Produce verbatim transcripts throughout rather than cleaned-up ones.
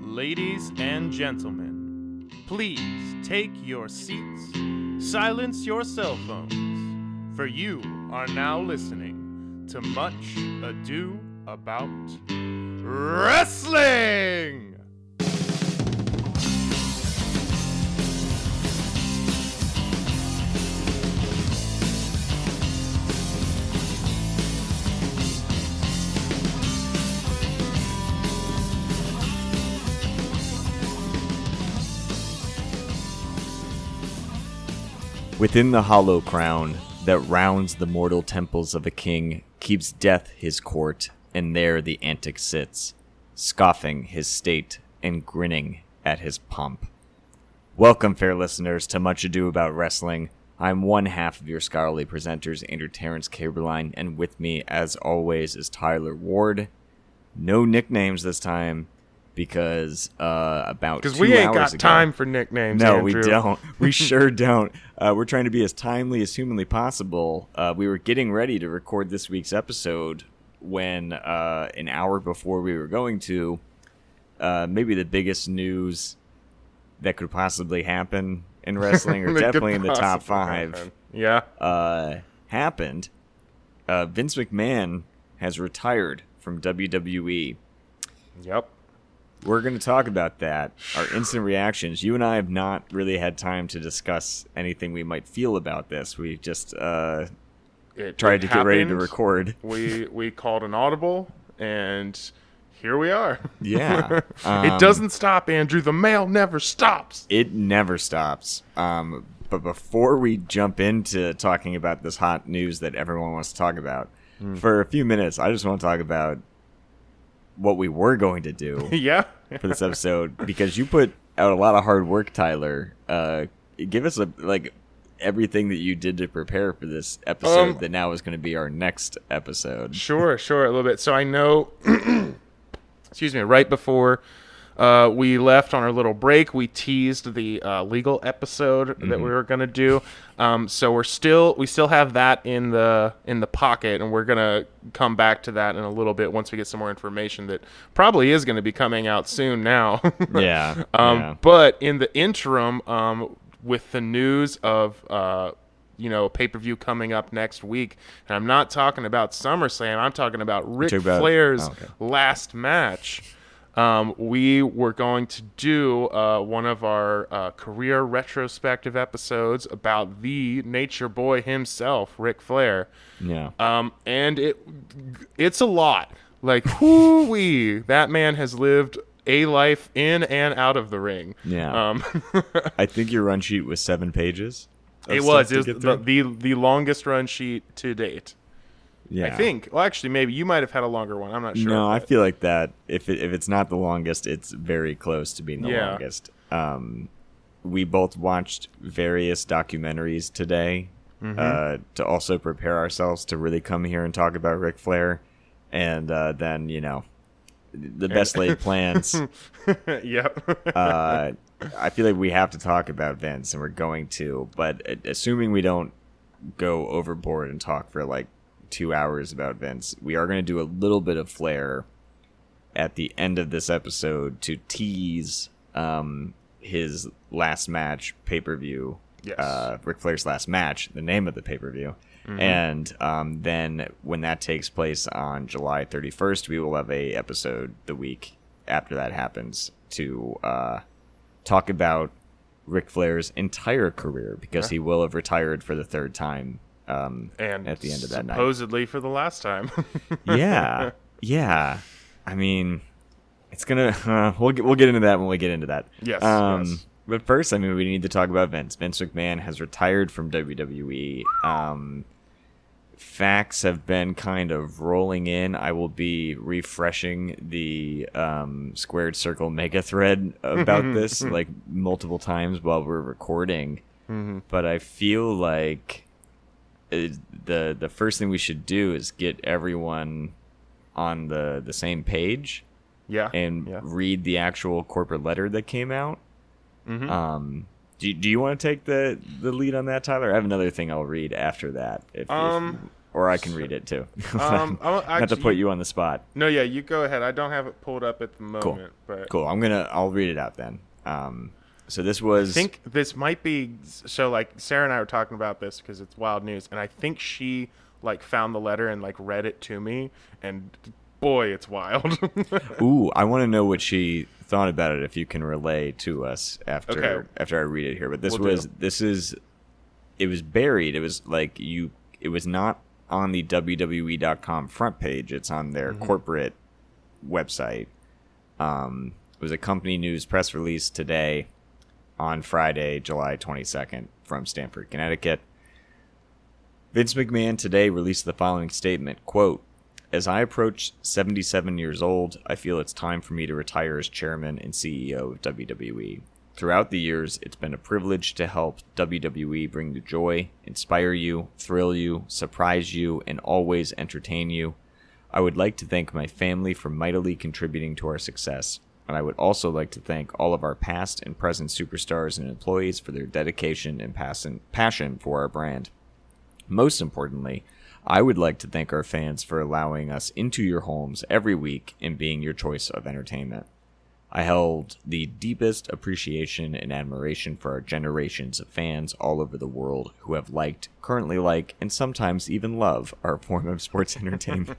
Ladies and gentlemen, please take your seats, silence your cell phones, for you are now listening to Much Ado About Wrestling! Within the hollow crown that rounds the mortal temples of a king keeps death his court, and there the antic sits, scoffing his state and grinning at his pomp. Welcome, fair listeners, to Much Ado About Wrestling. I'm one half of your scholarly presenters, Andrew Terrence Caberline, and with me, as always, is Tyler Ward. No nicknames this time, because uh, about two hours ago... Because we ain't got ago, time for nicknames, No, Andrew. we don't. We sure don't. Uh, we're trying to be as timely as humanly possible. Uh, we were getting ready to record this week's episode when, uh, an hour before we were going to, uh, maybe the biggest news that could possibly happen in wrestling, or definitely in the top five, happen. yeah, uh, happened. Uh, Vince McMahon has retired from W W E. Yep. We're going to talk about that, our instant reactions. You and I have not really had time to discuss anything we might feel about this. We just uh, it, tried it to happened. get ready to record. We we called an audible, and here we are. Yeah. Um, it doesn't stop, Andrew. The mail never stops. It never stops. Um, but before we jump into talking about this hot news that everyone wants to talk about, mm. for a few minutes, I just want to talk about what we were going to do yeah. for this episode, because you put out a lot of hard work, Tyler. Uh, give us a, like everything that you did to prepare for this episode um, that now is going to be our next episode. Sure, sure, a little bit. So I know, excuse me, right before uh, we left on our little break, we teased the uh, legal episode mm-hmm. that we were going to do. Um, so we're still, we still have that in the in the pocket, and we're going to come back to that in a little bit once we get some more information that probably is going to be coming out soon now. yeah, um, yeah. But in the interim, um, with the news of uh, you know, pay-per-view coming up next week, and I'm not talking about SummerSlam, I'm talking about Ric about, Flair's oh, okay. last match. Um, we were going to do uh, one of our uh, career retrospective episodes about the Nature Boy himself, Ric Flair. Yeah. Um, and it it's a lot. Like, whoo-wee, that man has lived a life in and out of the ring. Yeah. Um, I think your run sheet was seven pages. It was. It was the, the the longest run sheet to date. Yeah. I think. Well, actually, maybe you might have had a longer one. I'm not sure. No, I feel like that. If it, if it's not the longest, it's very close to being the yeah. longest. Um, we both watched various documentaries today mm-hmm. uh, to also prepare ourselves to really come here and talk about Ric Flair, and uh, then you know, the best laid plans. Yep. uh, I feel like we have to talk about Vince, and we're going to. But assuming we don't go overboard and talk for like two hours about Vince, we are going to do a little bit of Flair at the end of this episode to tease um, his last match pay-per-view. Yes. Uh, Ric Flair's last match, the name of the pay-per-view. Mm-hmm. And um, then when that takes place on July thirty-first, we will have a episode the week after that happens to uh, talk about Ric Flair's entire career, because yeah. he will have retired for the third time. Um, and at the end of that night, supposedly for the last time. yeah, yeah. I mean, it's gonna. Uh, we'll get we'll get into that when we get into that. Yes, um, yes. But first, I mean, we need to talk about Vince. Vince McMahon has retired from W W E. Um, facts have been kind of rolling in. I will be refreshing the um, Squared Circle mega thread about this like multiple times while we're recording. Mm-hmm. But I feel like the the first thing we should do is get everyone on the, the same page, yeah, and yeah. read the actual corporate letter that came out. Mm-hmm. Um, do do you want to take the, the lead on that, Tyler? I have another thing I'll read after that. If, um, or I can read it too. Um, I'll, Not to put you on the spot. No, yeah, you go ahead. I don't have it pulled up at the moment, Cool. but Cool. I'm gonna. I'll read it out then. Um, so this was. I think this might be so. Like Sarah and I were talking about this because it's wild news, and I think she like found the letter and like read it to me, and boy, it's wild. Ooh, I want to know what she thought about it. If you can relay to us after Okay. after I read it here, but this Will was do. this is. It was buried. It was like you. It was not on the W W E dot com front page. It's on their Mm-hmm. corporate website. Um, it was a company news press release today on Friday, July twenty-second from Stamford, Connecticut. Vince McMahon today released the following statement, quote, "As I approach seventy-seven years old, I feel it's time for me to retire as chairman and C E O of W W E. Throughout the years, it's been a privilege to help W W E bring you joy, inspire you, thrill you, surprise you, and always entertain you. I would like to thank my family for mightily contributing to our success, and I would also like to thank all of our past and present superstars and employees for their dedication and passion passion for our brand. Most importantly, I would like to thank our fans for allowing us into your homes every week and being your choice of entertainment. I held the deepest appreciation and admiration for our generations of fans all over the world who have liked, currently like, and sometimes even love our form of sports entertainment.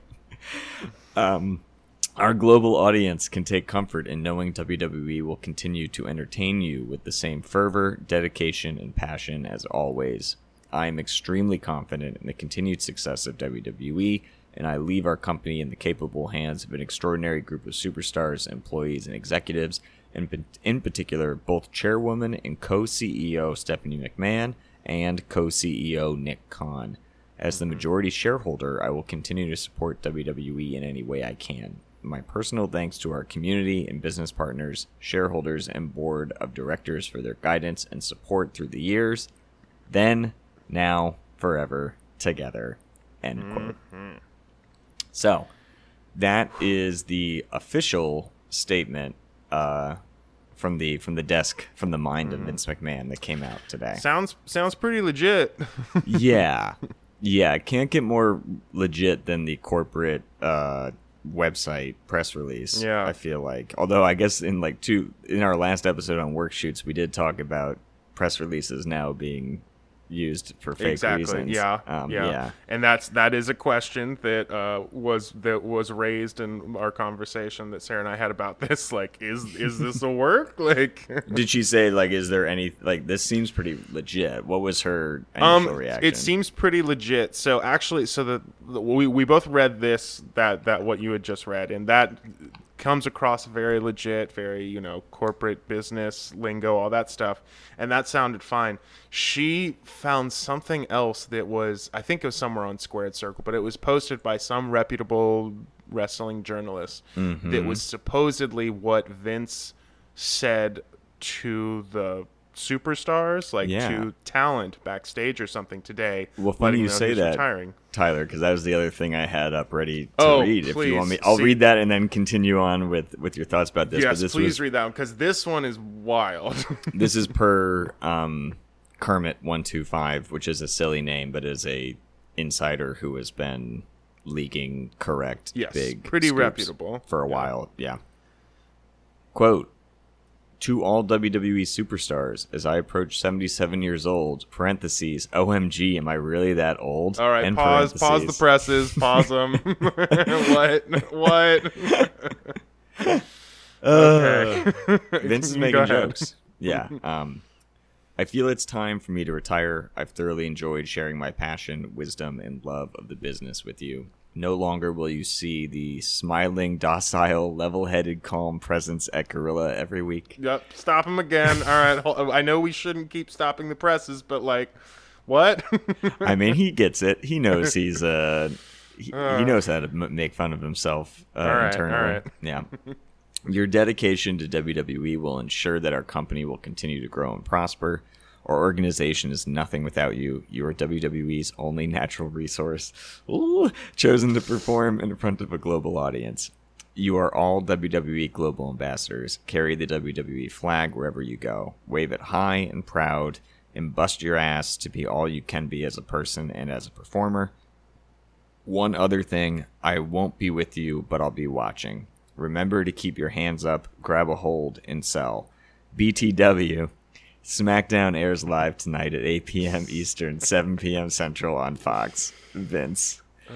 um, our global audience can take comfort in knowing W W E will continue to entertain you with the same fervor, dedication, and passion as always. I am extremely confident in the continued success of W W E, and I leave our company in the capable hands of an extraordinary group of superstars, employees, and executives, and in particular, both chairwoman and co-C E O Stephanie McMahon and co-C E O Nick Khan. As the majority shareholder, I will continue to support W W E in any way I can. My personal thanks to our community and business partners, shareholders, and board of directors for their guidance and support through the years. Then, now, forever, together. End quote. Mm-hmm. So, that is the official statement uh, from the from the desk, from the mind mm. of Vince McMahon that came out today. Sounds sounds pretty legit. yeah, yeah. Can't get more legit than the corporate uh, website press release. Yeah, I feel like. Although I guess in like two in our last episode on work shoots, we did talk about press releases now being used for fake exactly. reasons. Yeah, um, yeah, yeah, and that's that is a question that uh, was that was raised in our conversation that Sarah and I had about this. Like, is is this a work? Like, did she say like, is there any like this seems pretty legit? What was her initial um, reaction? It seems pretty legit. So actually, so the, the we we both read this that that what you had just read, and that comes across very legit, very, you know, corporate business lingo, all that stuff. And that sounded fine. She found something else that was, I think it was somewhere on Squared Circle, but it was posted by some reputable wrestling journalist mm-hmm. that was supposedly what Vince said to the superstars, like yeah. to talent backstage or something today. Well, funny you say that, retiring. Tyler, because that was the other thing I had up ready to oh, read. Please. If you want me, I'll See, read that and then continue on with, with your thoughts about this. Yes, but this please was, read that one, because this one is wild. This is per um, Kermit one two five, which is a silly name, but is a insider who has been leaking correct yes, big pretty scoops reputable for a yeah. while. Yeah. Quote, to all W W E superstars, as I approach seventy-seven years old, parentheses, O M G, am I really that old? All right, End pause, pause the presses, pause them. What? What? Okay. Vince is Go making ahead. jokes. Yeah. Um, I feel it's time for me to retire. I've thoroughly enjoyed sharing my passion, wisdom, and love of the business with you. No longer will you see the smiling, docile, level-headed, calm presence at Gorilla every week. Yep, stop him again. All right, hold- I know we shouldn't keep stopping the presses, but like, what? I mean, he gets it. He knows he's uh, he, Uh. he knows how to m- make fun of himself uh, All right, internally. all right. Yeah. Your dedication to W W E will ensure that our company will continue to grow and prosper. Our organization is nothing without you. You are W W E's only natural resource, Ooh, chosen to perform in front of a global audience. You are all W W E global ambassadors. Carry the W W E flag wherever you go. Wave it high and proud, and bust your ass to be all you can be as a person and as a performer. One other thing, I won't be with you, but I'll be watching. Remember to keep your hands up, grab a hold, and sell. B T W, SmackDown airs live tonight at eight p.m. Eastern, seven p.m. Central on Fox. Vince.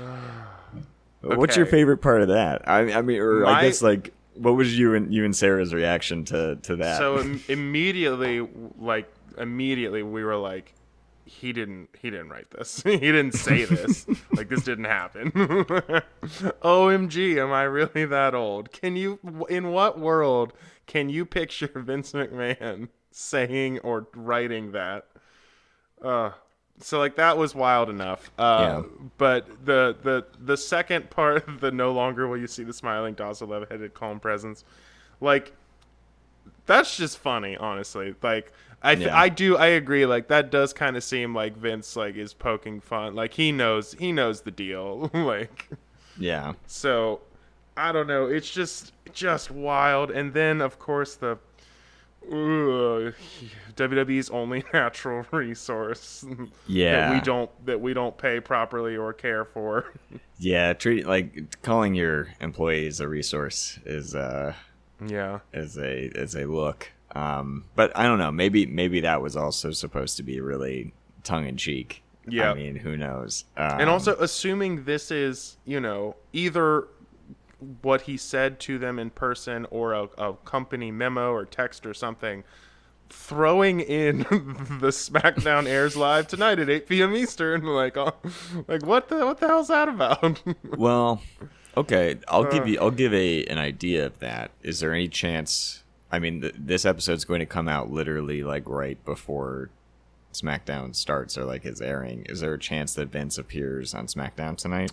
Okay. What's your favorite part of that? I, I mean, or My, I guess, like, what was you and you and Sarah's reaction to, to that? So im- immediately, like, immediately we were like, he didn't he didn't write this. He didn't say this. Like, this didn't happen. O M G, am I really that old? Can you, in what world can you picture Vince McMahon saying or writing that? Uh, so, like, that was wild enough. Uh, yeah. But the, the, the second part, the no longer will you see the smiling, docile, level-headed, calm presence, like, that's just funny, honestly. Like, I th- yeah. I do I agree. Like, that does kind of seem like Vince, like, is poking fun. Like, he knows he knows the deal. Like, yeah. So I don't know. It's just just wild. And then, of course, the uh, W W E's only natural resource. Yeah. that we don't that we don't pay properly or care for. Yeah. Treat like calling your employees a resource is uh yeah is a is a look. Um, but I don't know. Maybe maybe that was also supposed to be really tongue in cheek. Yeah. I mean, who knows? Um, and also, assuming this is, you know, either what he said to them in person or a, a company memo or text or something, throwing in the SmackDown airs live tonight at eight p.m. Eastern, like, oh, like what the what the hell's that about? Well, okay, I'll uh, give you I'll give a an idea of that. Is there any chance? I mean, th- this episode's going to come out literally like right before SmackDown starts or like is airing. Is there a chance that Vince appears on SmackDown tonight?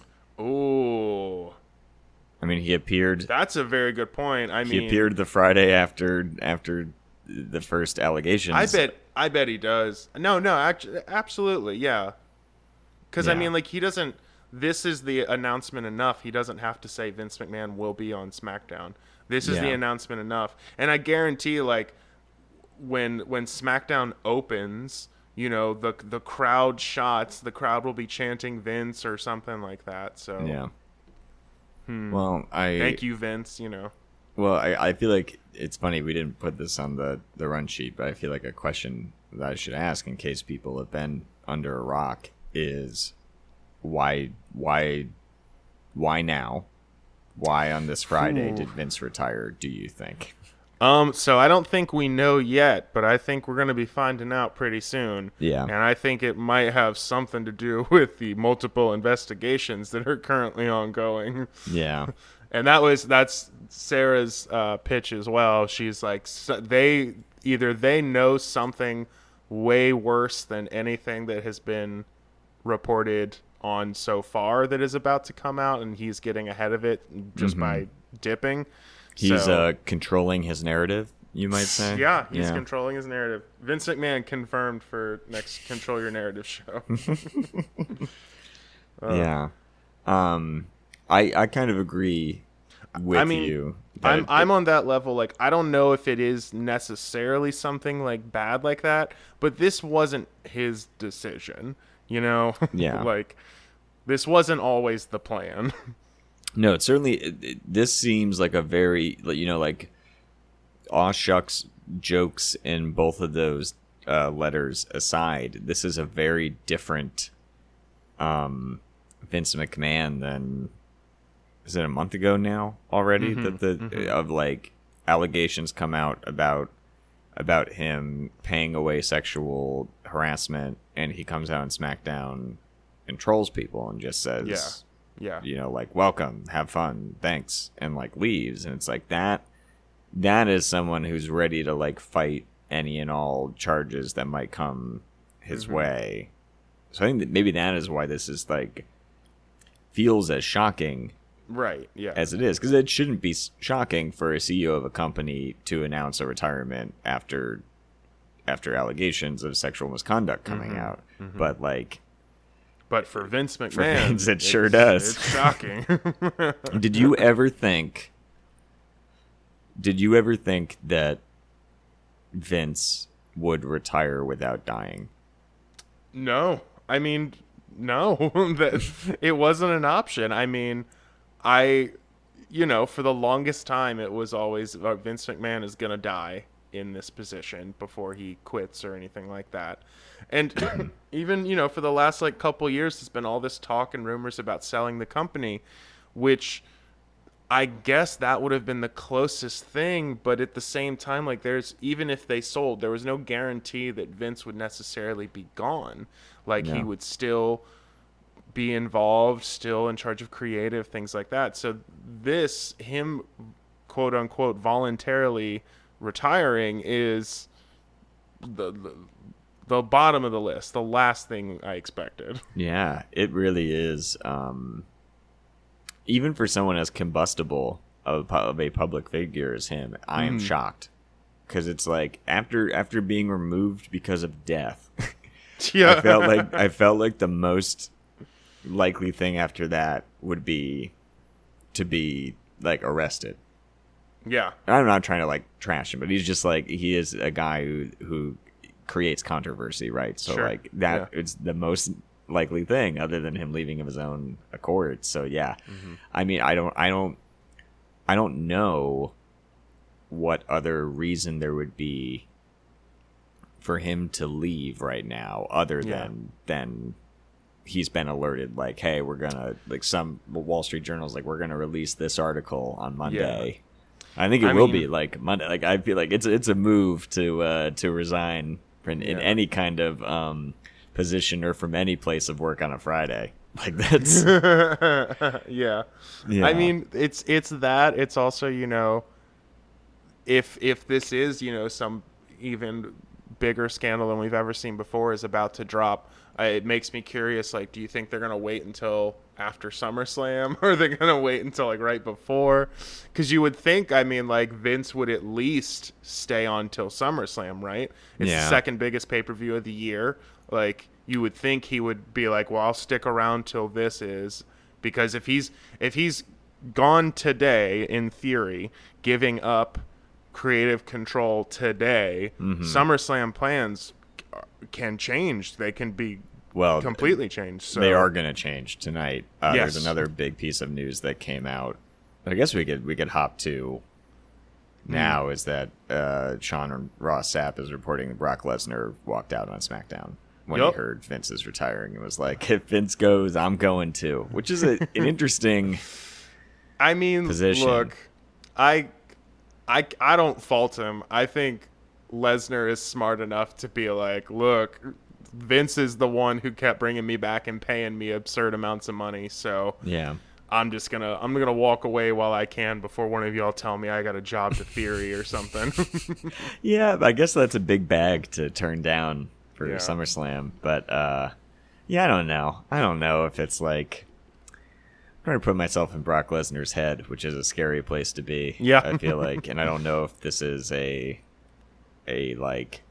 Oh, I mean, he appeared. That's a very good point. I he mean, appeared the Friday after after the first allegations. I bet. I bet he does. No, no, actually, absolutely, yeah. Because yeah. I mean, like, he doesn't. This is the announcement enough. He doesn't have to say Vince McMahon will be on SmackDown. This is yeah. the announcement enough. And I guarantee, like, when when SmackDown opens, you know, the the crowd shots, the crowd will be chanting Vince or something like that. So yeah. Hmm. Well, I thank you, Vince. You know. Well, I, I feel like it's funny we didn't put this on the, the run sheet, but I feel like a question that I should ask in case people have been under a rock is why why why now? Why on this Friday Ooh. did Vince retire, do you think? Um, so I don't think we know yet, but I think we're going to be finding out pretty soon. Yeah. And I think it might have something to do with the multiple investigations that are currently ongoing. Yeah. And that was that's Sarah's uh, pitch as well. She's like, so they either they know something way worse than anything that has been reported on so far that is about to come out, and he's getting ahead of it just mm-hmm. by dipping. He's so, uh, controlling his narrative, you might say. Yeah, he's yeah. controlling his narrative. Vince McMahon confirmed for next Control Your Narrative show. uh, yeah. Um, I I kind of agree with I mean, you. I'm it, I'm on that level. Like, I don't know if it is necessarily something like bad like that, but this wasn't his decision. You know? Yeah. Like, this wasn't always the plan. No, it certainly, it, it, this seems like a very, you know, like, aw shucks jokes in both of those uh, letters aside, this is a very different um, Vince McMahon than, is it a month ago now already? Mm-hmm, that the mm-hmm. of, like, allegations come out about about him paying away sexual harassment, and he comes out on SmackDown and trolls people and just says, yeah, yeah, you know, like, welcome, have fun, thanks, and like leaves. And it's like that. That is someone who's ready to like fight any and all charges that might come his mm-hmm. way. So I think that maybe that is why this is like feels as shocking. Right, yeah. As it is, because it shouldn't be shocking for a C E O of a company to announce a retirement after after allegations of sexual misconduct coming mm-hmm, out. Mm-hmm. But like, but for Vince McMahon, for Vince, it sure does. It's shocking. Did you ever think? Did you ever think that Vince would retire without dying? No, I mean, no, that it wasn't an option. I mean, I, you know, for the longest time, it was always uh, Vince McMahon is going to die in this position before he quits or anything like that. And even, you know, for the last like couple years, there's been all this talk and rumors about selling the company, which I guess that would have been the closest thing. But at the same time, like there's, even if they sold, there was no guarantee that Vince would necessarily be gone. Like No. he would still be involved, still in charge of creative, things like that. So this, him quote unquote voluntarily retiring, is the, the the bottom of the list, the last thing I expected. Yeah, it really is. Um, even for someone as combustible of, of a public figure as him, I am Mm. shocked, because it's like after after being removed because of death, Yeah, I felt like I felt like the most likely thing after that would be to be like arrested. yeah, I'm not trying to like trash him, but he's just like, he is a guy who who creates controversy, right? So Sure. like that, Yeah. it's the most likely thing other than him leaving of his own accord. So yeah, Mm-hmm. I mean, I don't, I don't, I don't know what other reason there would be for him to leave right now, other Yeah. than than he's been alerted, like, hey, we're gonna, like, some Wall Street Journal's like, we're gonna release this article on Monday. I think it I will mean- be like Monday. Like, I feel like it's it's a move to uh, to resign in, in Yeah. any kind of um, position or from any place of work on a Friday. Like that's yeah. Yeah. I mean, it's it's that. It's also, you know, if if this is, you know, some even bigger scandal than we've ever seen before is about to drop, uh, it makes me curious. Like, do you think they're gonna wait until after SummerSlam, or are they gonna wait until like right before? Because you would think, I mean, like Vince would at least stay on till SummerSlam, right? It's Yeah. the second biggest pay per view of the year. Like, you would think he would be like, well, I'll stick around till this is, because if he's if he's gone today, in theory, giving up creative control today, Mm-hmm. SummerSlam plans can change. They can be well, completely changed. So they are going to change tonight. Uh, Yes. There's another big piece of news that came out. I guess we could we could hop to Hmm. now is that uh, Sean Ross Sapp is reporting that Brock Lesnar walked out on SmackDown when Yup. he heard Vince is retiring and was like, if Vince goes, I'm going too, which is a, an interesting. I mean, position. look, I, I, I don't fault him. I think Lesnar is smart enough to be like, look, Vince is the one who kept bringing me back and paying me absurd amounts of money. So Yeah. I'm just gonna, I'm gonna walk away while I can before one of y'all tell me I got a job to Theory or something. Yeah, I guess that's a big bag to turn down for Yeah. SummerSlam. But uh, yeah, I don't know. I don't know if it's like. I'm trying to put myself in Brock Lesnar's head, which is a scary place to be. Yeah. I feel like, and I don't know if this is a, a like,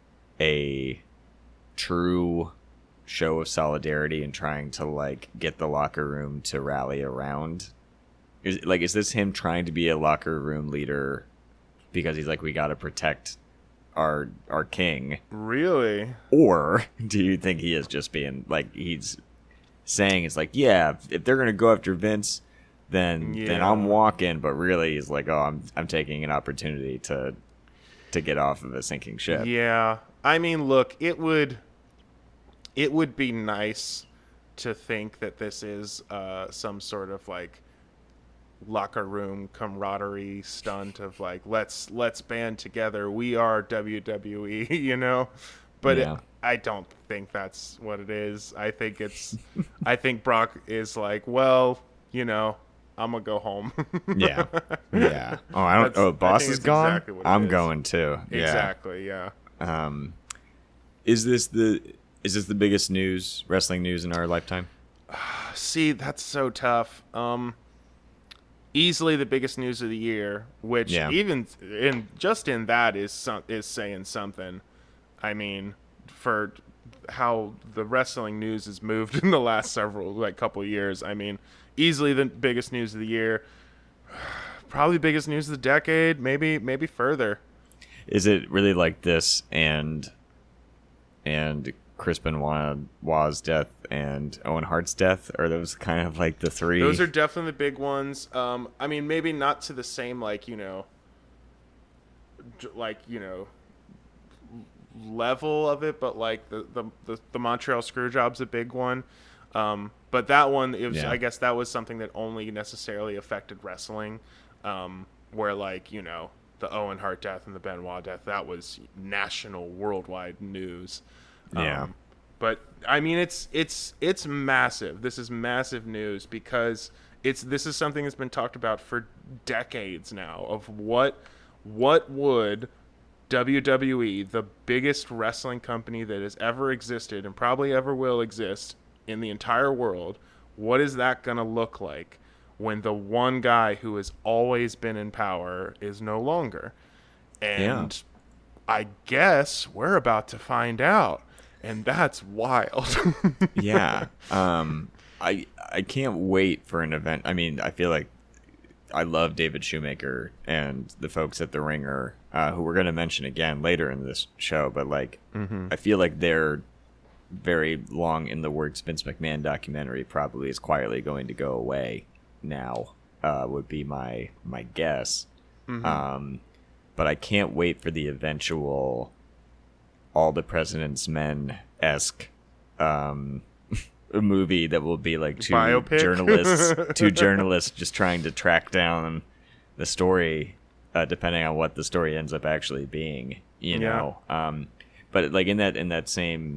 a true show of solidarity and trying to like get the locker room to rally around. Is like, is this him trying to be a locker room leader because he's like, we got to protect our our king, Really? or do you think he is just being like he's saying it's like, yeah, if, if they're gonna go after Vince, then then Yeah. I'm walking, but really he's like, oh, I'm I'm taking an opportunity to to get off of a sinking ship. Yeah. I mean, look, it would it would be nice to think that this is uh, some sort of like locker room camaraderie stunt of like, let's let's band together. We are W W E, you know. But Yeah. it, I don't think that's what it is. I think it's I think Brock is like, well, you know, I'm gonna go home. Yeah, yeah. Oh, I don't. That's- Oh, I boss think is it's gone. exactly what it I'm is. going too. Yeah. Exactly. Yeah. Um, is this the is this the biggest news, wrestling news in our lifetime? See, that's so tough. Um, easily the biggest news of the year, which Yeah. even in just in that is some, is saying something. I mean, for how the wrestling news has moved in the last several like couple of years. I mean, easily the biggest news of the year. Probably biggest news of the decade. Maybe maybe further. Is it really like this and and Chris Benoit's death and Owen Hart's death? Are those kind of like the three? Those are definitely the big ones. Um, I mean, maybe not to the same, like, you know, like, you know, level of it, but like the, the, the, the Montreal Screwjob's a big one. Um, but that one, it was, Yeah. I guess that was something that only necessarily affected wrestling, um, where, like, you know, the Owen Hart death and the Benoit death, that was national, worldwide news. Yeah. Um, but I mean, it's it's it's massive. This is massive news because it's this is something that's been talked about for decades now. Of what what would W W E, the biggest wrestling company that has ever existed and probably ever will exist in the entire world, what is that going to look like when the one guy who has always been in power is no longer? And yeah. I guess we're about to find out. And that's wild. yeah. Um, I I can't wait for an event. I mean, I feel like I love David Shoemaker and the folks at The Ringer, uh, who we're going to mention again later in this show. But, like, mm-hmm. I feel like their very long in the works Vince McMahon documentary probably is quietly going to go away now, uh, would be my, my guess. Mm-hmm. Um, but I can't wait for the eventual All the President's Men-esque um, movie that will be like two Biopic? journalists, two journalists just trying to track down the story, uh, depending on what the story ends up actually being. You know, yeah. um, but like in that in that same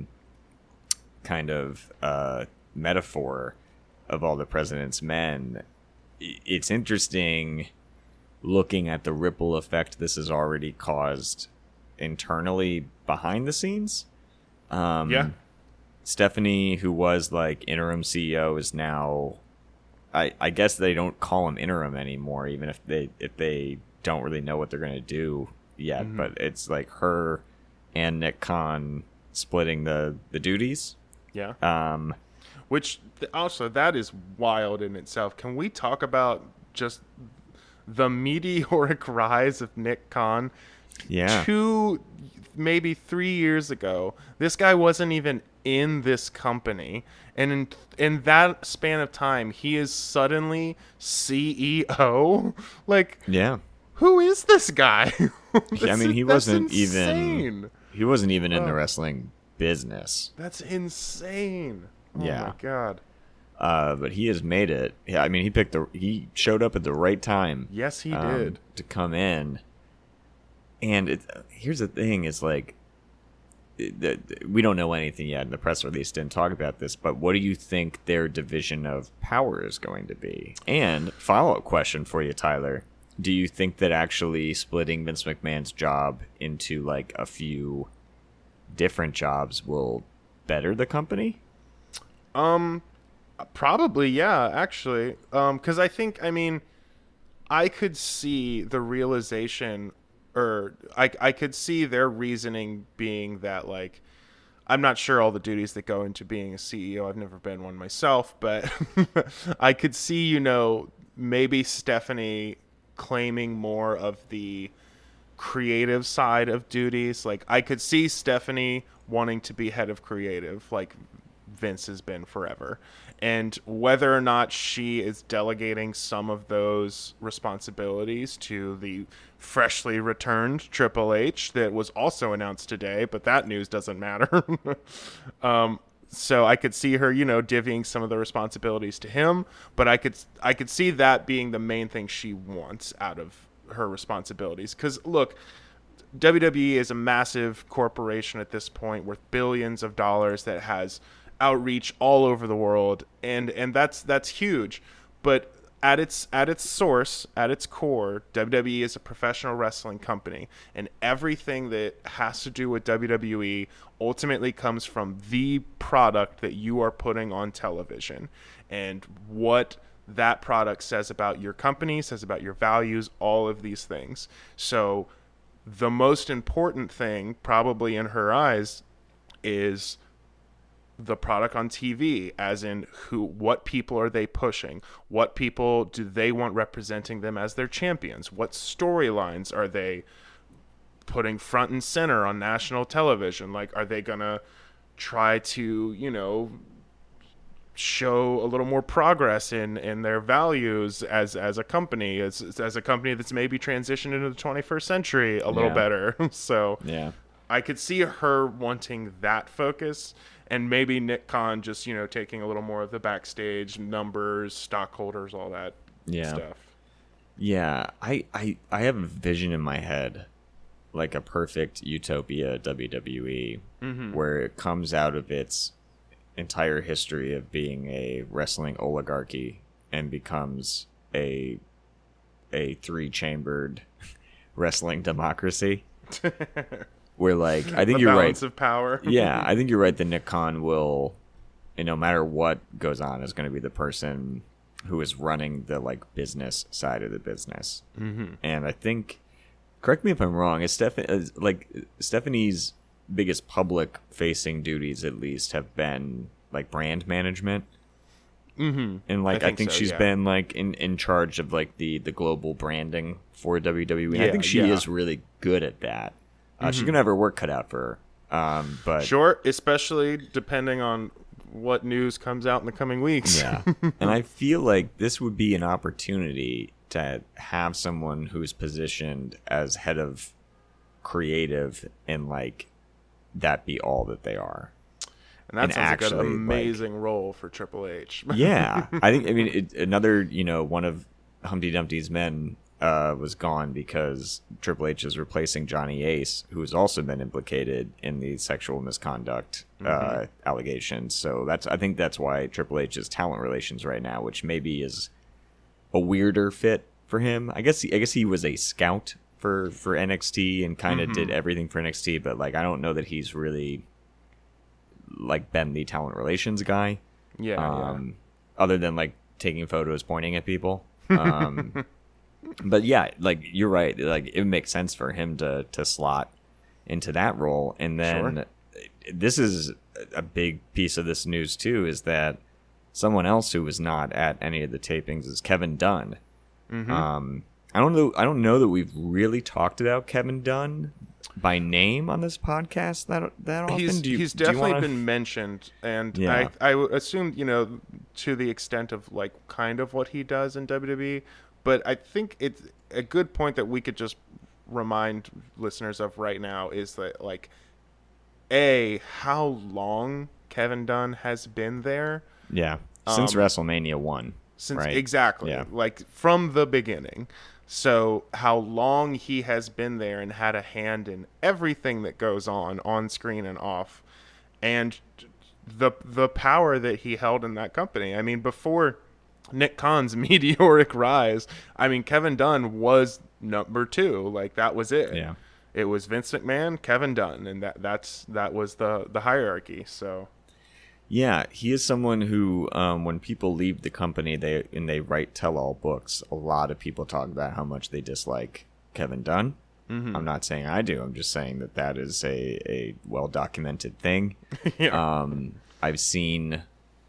kind of uh, metaphor of All the President's Men, it's interesting looking at the ripple effect this has already caused internally behind the scenes. Um, yeah. Stephanie, who was like interim C E O, is now, I, I guess they don't call him interim anymore, even if they if they don't really know what they're going to do yet. Mm-hmm. But it's like her and Nick Khan splitting the, the duties. Yeah. Um, Which also, that is wild in itself. Can we talk about just the meteoric rise of Nick Khan? Yeah. Two, maybe three years ago, this guy wasn't even in this company. And in, in that span of time, he is suddenly C E O. Like, yeah. Who is this guy? this I mean, he is, wasn't insane. even, he wasn't even in oh. the wrestling business. That's insane. Oh yeah. my God. Uh, but he has made it. Yeah. I mean, he picked the, he showed up at the right time. Yes, he um, did. To come in. And it, here's the thing: is like, it, we don't know anything yet, and the press release didn't talk about this. But what do you think their division of power is going to be? And follow-up question for you, Tyler: do you think that actually splitting Vince McMahon's job into like a few different jobs will better the company? Um, probably, yeah. Actually, um, because I think, I mean, I could see the realization. Or I, I could see their reasoning being that, like, I'm not sure all the duties that go into being a C E O. I've never been one myself, but I could see, you know, maybe Stephanie claiming more of the creative side of duties. Like, I could see Stephanie wanting to be head of creative, like Vince has been forever. And whether or not she is delegating some of those responsibilities to the freshly returned Triple H that was also announced today, but that news doesn't matter. um, so I could see her, you know, divvying some of the responsibilities to him, but I could I could see that being the main thing she wants out of her responsibilities. Because, look, W W E is a massive corporation at this point worth billions of dollars that has outreach all over the world, and and that's that's huge. But at its at its source, at its core, W W E is a professional wrestling company, and everything that has to do with W W E ultimately comes from the product that you are putting on television, and what that product says about your company, says about your values, all of these things. So the most important thing, probably in her eyes, is the product on T V, as in who, what people are they pushing? What people do they want representing them as their champions? What storylines are they putting front and center on national television? Like, are they gonna try to, you know, show a little more progress in, in their values as as a company, as as a company that's maybe transitioned into the twenty-first century a little Yeah. better. So Yeah. I could see her wanting that focus, and maybe Nick Khan just, you know, taking a little more of the backstage numbers, stockholders, all that Yeah. stuff. Yeah, I, I I have a vision in my head, like a perfect utopia W W E, Mm-hmm. where it comes out of its entire history of being a wrestling oligarchy and becomes a a three chambered wrestling democracy. Where like I think The you're right. balance of power. Yeah, I think you're right that Nick Khan will, and no matter what goes on, is going to be the person who is running the like business side of the business. Mm-hmm. And I think, correct me if I'm wrong, is Steph- is, like Stephanie's biggest public facing duties at least have been like brand management. Mm-hmm. And like I I think think, so, she's yeah. been like in, in charge of like the, the global branding for W W E. And I Yeah, think she yeah. is really good at that. Uh, She's Mhm. gonna have her work cut out for her. Um, but Sure, especially depending on what news comes out in the coming weeks. yeah, and I feel like this would be an opportunity to have someone who's positioned as head of creative and like that be all that they are. And that And sounds like actually, an like- amazing role for Triple H. Yeah, I think I mean it, another you know one of Humpty Dumpty's men uh, was gone because Triple H is replacing Johnny Ace, who has also been implicated in the sexual misconduct uh, allegations. So that's I think that's why Triple H is talent relations right now, which maybe is a weirder fit for him. I guess he, I guess he was a scout for for N X T and kind of did everything for N X T, but like I don't know that he's really like been the talent relations guy. yeah, um, other than like taking photos, pointing at people. Um, but yeah, like you're right. Like it makes sense for him to to slot into that role. And then this is a big piece of this news too, is that someone else who was not at any of the tapings is Kevin Dunn. Mhm. Um, I don't know. I don't know that we've really talked about Kevin Dunn by name on this podcast that that often. He's, do you, he's do you definitely wanna- been mentioned, and Yeah. I I would assume, you know, to the extent of like kind of what he does in W W E, but I think it's a good point that we could just remind listeners of right now is that like a how long Kevin Dunn has been there Yeah, since Um, WrestleMania one. since Right. exactly Yeah. like from the beginning. So how long he has been there and had a hand in everything that goes on on screen and off, and the the power that he held in that company. I mean, before Nick Khan's meteoric rise, I mean, Kevin Dunn was number two. Like that was it. Yeah. It was Vince McMahon, Kevin Dunn, and that that's that was the the hierarchy. So Yeah, he is someone who, um, when people leave the company, they and they write tell-all books. A lot of people talk about how much they dislike Kevin Dunn. Mhm. I'm not saying I do. I'm just saying that that is a, a well-documented thing. yeah. Um, I've seen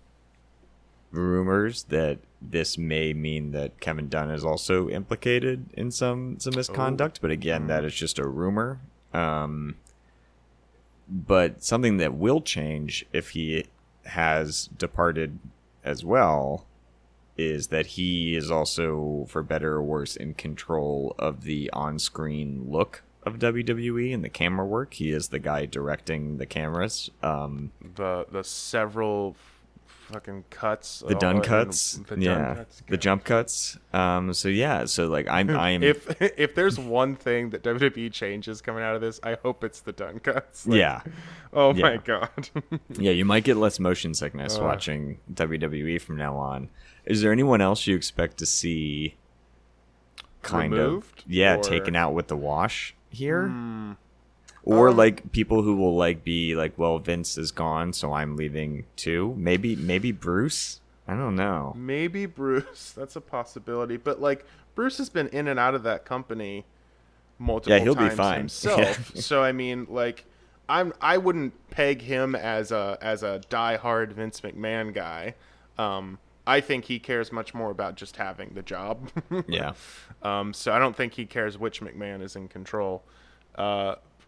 rumors that this may mean that Kevin Dunn is also implicated in some some misconduct, but again, that is just a rumor. Um, but something that will change if he has departed as well is that he is also, for better or worse, in control of the on-screen look of W W E and the camera work. He is the guy directing the cameras. Um, the the several f- fucking cuts, the uh, done and cuts, the done yeah, cuts, the God. jump cuts. Um, so yeah, so like I'm, I'm, If if there's one thing that W W E changes coming out of this, I hope it's the done cuts. Like, yeah, Oh Yeah. my god. yeah. You might get less motion sickness Uh. watching W W E from now on. Is there anyone else you expect to see kind Removed, of, yeah, or- taken out with the wash here? Hmm. Or Um, like people who will like be like, well, Vince is gone, so I'm leaving too. Maybe, maybe Bruce. I don't know. Maybe Bruce. That's a possibility. But like Bruce has been in and out of that company multiple Yeah, he'll be times fine. himself. Yeah. So I mean, like, I'm I wouldn't peg him as a as a diehard Vince McMahon guy. Um, I think he cares much more about just having the job. Yeah. Um, so I don't think he cares which McMahon is in control. Uh,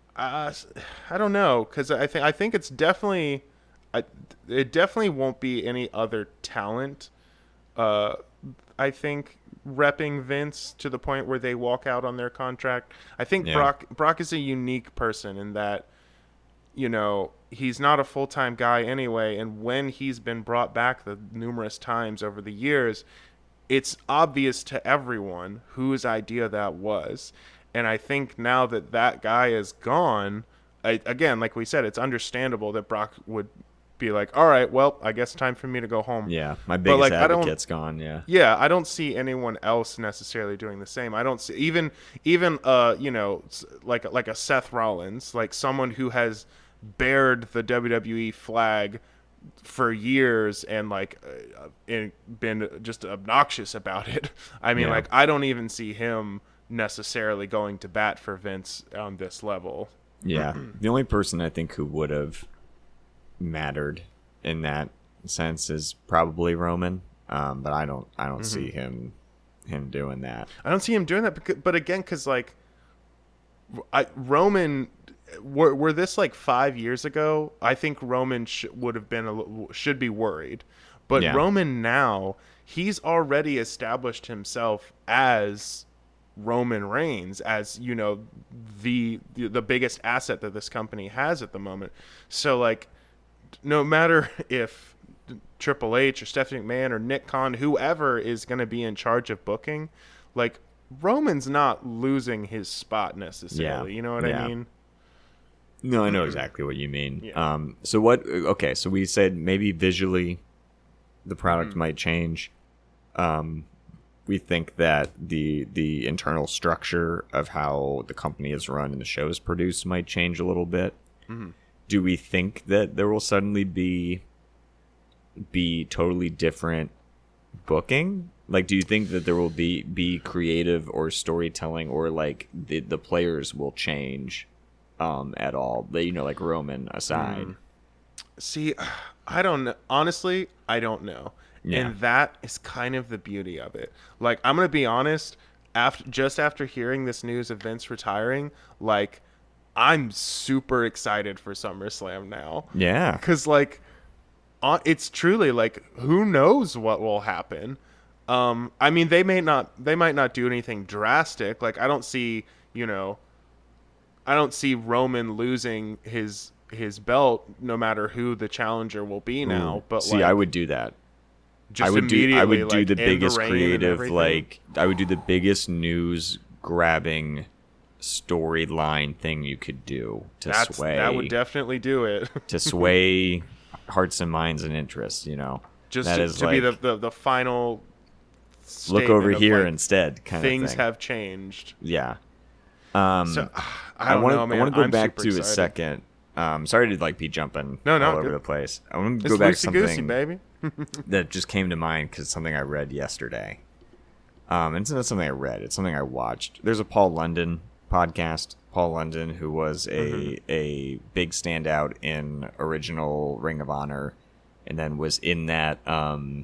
Uh, I don't know, because I think I think it's definitely, I, it definitely won't be any other talent. Uh, I think repping Vince to the point where they walk out on their contract. I think Yeah. Brock Brock is a unique person in that, you know, he's not a full time guy anyway, and when he's been brought back the numerous times over the years, it's obvious to everyone whose idea that was. And I think now that that guy is gone, I, again, like we said, it's understandable that Brock would be like, all right, well, I guess time for me to go home. Yeah, my But, biggest like, I don't- advocate's gone. Yeah, Yeah, I don't see anyone else necessarily doing the same. I don't see even even uh you know s- like like a Seth Rollins, like someone who has bared the W W E flag for years and like uh, and been just obnoxious about it. I mean, Yeah. like I don't even see him necessarily going to bat for Vince on this level. yeah. The only person I think who would have mattered in that sense is probably Roman. Um, but I don't, I don't see him, him doing that. I don't see him doing that, becau- but again, because like, I, Roman, were, were this like five years ago? I think Roman sh- would have been a, li- should be worried, but Yeah. Roman now he's already established himself as Roman Reigns, as you know the the, the biggest asset that this company has at the moment. So like, no matter if Triple H or Stephanie McMahon or Nick Khan, whoever is going to be in charge of booking, like Roman's not losing his spot necessarily. Yeah. You know what Yeah. I mean? No, I know exactly what you mean. Yeah. Um, so what? Okay, so we said maybe visually, the product might change. Um, we think that the the internal structure of how the company is run and the show is produced might change a little bit. Do we think that there will suddenly be be totally different booking? Like, do you think that there will be be creative or storytelling, or like the the players will change um at all? That, you know, like Roman aside. See, I don't know. Honestly, I don't know. Yeah. And that is kind of the beauty of it. Like, I'm going to be honest, after just after hearing this news of Vince retiring, like, I'm super excited for SummerSlam now. Yeah. Because, like, uh, it's truly, like, who knows what will happen. Um, I mean, they may not, they might not do anything drastic. Like, I don't see, you know, I don't see Roman losing his his belt no matter who the challenger will be now. Ooh. But see, like, I would do that. just I would do. immediately, I would do like, the end biggest reign and creative, everything. like I would do the biggest news grabbing storyline thing you could do to That's, sway that would definitely do it. to sway hearts and minds and interests. You know, Just that to, is to be the, like, the the final. look over statement of, here like, instead. Kind Things of thing. have changed. Yeah. Um, So I don't want to. know, man. I want to go I'm back super to a excited. second. Um, sorry to like be jumping No, no, all over good. the place. I want to It's go back to loosey goosey, something baby. that just came to mind because something I read yesterday. Um, and it's not something I read; it's something I watched. There's a Paul London podcast. Paul London, who was a Mm-hmm. a big standout in original Ring of Honor, and then was in that um,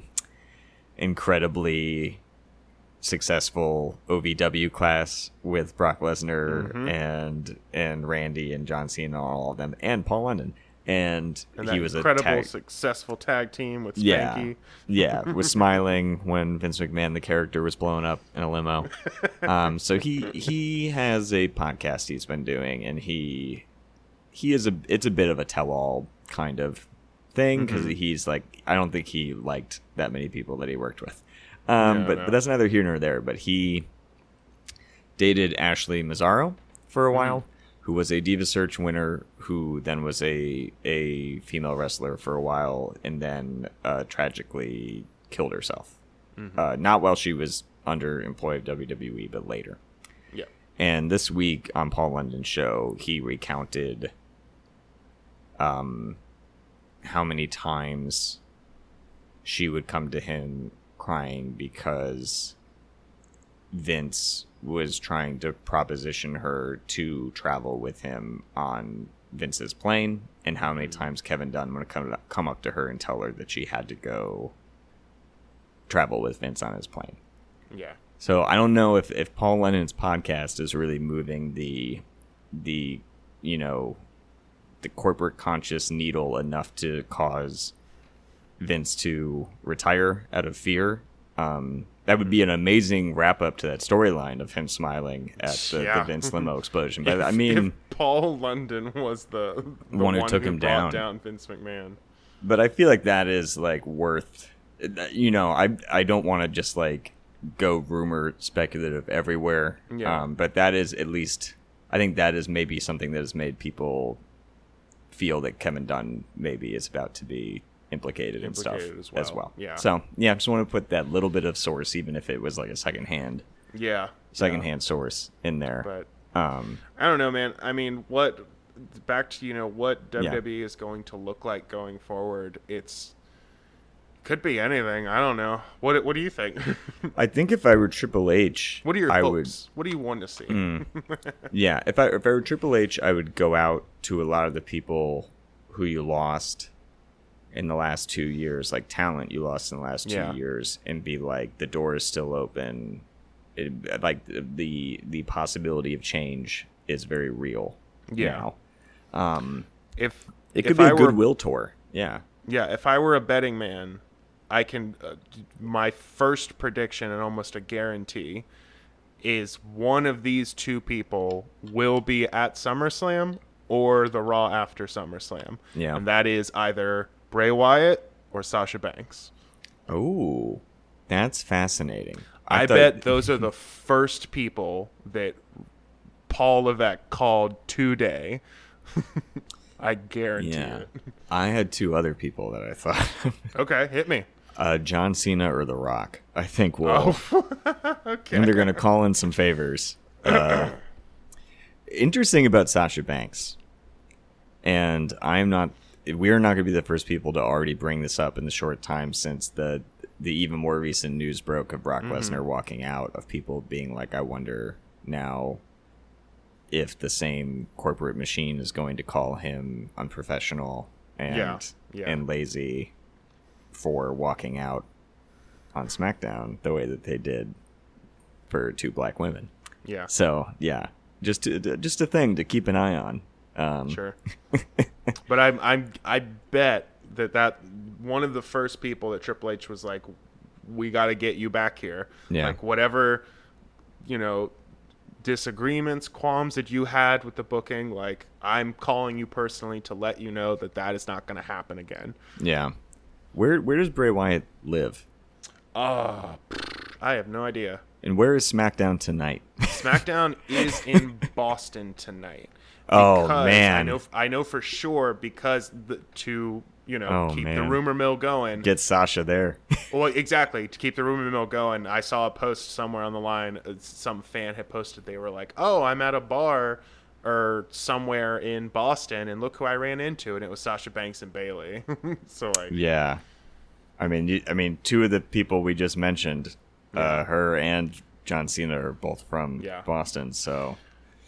incredibly successful O V W class with Brock Lesnar Mm-hmm. and and Randy and John Cena and all of them, and Paul London. And, And he that was a incredible, tag, successful tag team with yeah, Spanky. yeah, was smiling when Vince McMahon, the character, was blown up in a limo. Um, so he he has a podcast he's been doing, and he he is a it's a bit of a tell-all kind of thing because he's like, I don't think he liked that many people that he worked with. Um, No, but no. but that's neither here nor there. But he dated Ashley Mazzaro for a while, who was a Diva Search winner, who then was a a female wrestler for a while, and then uh, tragically killed herself. Uh, not while she was under employ of W W E, but later. Yeah. And this week on Paul London's show, he recounted um, how many times she would come to him crying because Vince was trying to proposition her to travel with him on Vince's plane, and how many times Kevin Dunn would come come up to her and tell her that she had to go travel with Vince on his plane. Yeah. So I don't know if, if Paul London's podcast is really moving the the you know, the corporate conscious needle enough to cause Vince to retire out of fear. Um, that would be an amazing wrap up to that storyline of him smiling at the, Yeah. the Vince limo explosion. But If- I mean, if Paul London was the, the one who took him brought down. down Vince McMahon. but I feel like that is like worth, you know, I I don't want to just like go rumor speculative everywhere. Yeah. Um, but that is at least, I think that is maybe something that has made people feel that Kevin Dunn maybe is about to be implicated, in stuff Implicated as well. as well. Yeah. So yeah, I just want to put that little bit of source, even if it was like a secondhand Yeah. secondhand source in there. But um, I don't know, man. I mean, what back to you know what W Yeah. W E is going to look like going forward. It's could be anything. I don't know. What What do you think? I think if I were Triple H, What are your I hopes? What do you want to see? would. Yeah, if I if I were Triple H, I would go out to a lot of the people who you lost in the last two years, like talent you lost in the last two Yeah. years, and be like, the door is still open. It, like the the possibility of change is very real. Yeah. Now. Um, If it if could be I a were- goodwill tour. Yeah. Yeah, if I were a betting man, I can. Uh, my first prediction and almost a guarantee is one of these two people will be at SummerSlam or the Raw after SummerSlam. Yeah. And that is either Bray Wyatt or Sasha Banks. Oh, that's fascinating. I, thought- bet those are the first people that Paul Levesque called today. I guarantee Yeah. it. I had two other people that I thought. Okay, hit me. uh, John Cena or The Rock. I think we'll. Oh, okay. And they're going to call in some favors. Uh, interesting about Sasha Banks. And I'm not. We're not going to be the first people to already bring this up in the short time since the the even more recent news broke of Brock Lesnar walking out, of people being like, I wonder now if the same corporate machine is going to call him unprofessional and Yeah, yeah. and lazy for walking out on SmackDown the way that they did for two black women. Yeah, So yeah, just to, just a thing to keep an eye on. Um, sure. But I'm I'm I bet that that one of the first people that Triple H was like, we got to get you back here. Yeah. Like whatever, you know, disagreements, qualms that you had with the booking, like I'm calling you personally to let you know that that is not going to happen again. Yeah. Where where does Bray Wyatt live? Oh, I have no idea. And where is SmackDown tonight? SmackDown is in Boston tonight. Oh, Because man. I know I know for sure because the, to you know Oh, keep the man. rumor mill going. Get Sasha there. Well, exactly, to keep the rumor mill going. I saw a post somewhere on the line. uh, Some fan had posted. They were like, "Oh, I'm at a bar or somewhere in Boston, and look who I ran into," and it was Sasha Banks and Bailey. So like, Yeah. I mean, you, I mean, two of the people we just mentioned, uh, her and John Cena, are both from Yeah. Boston. So,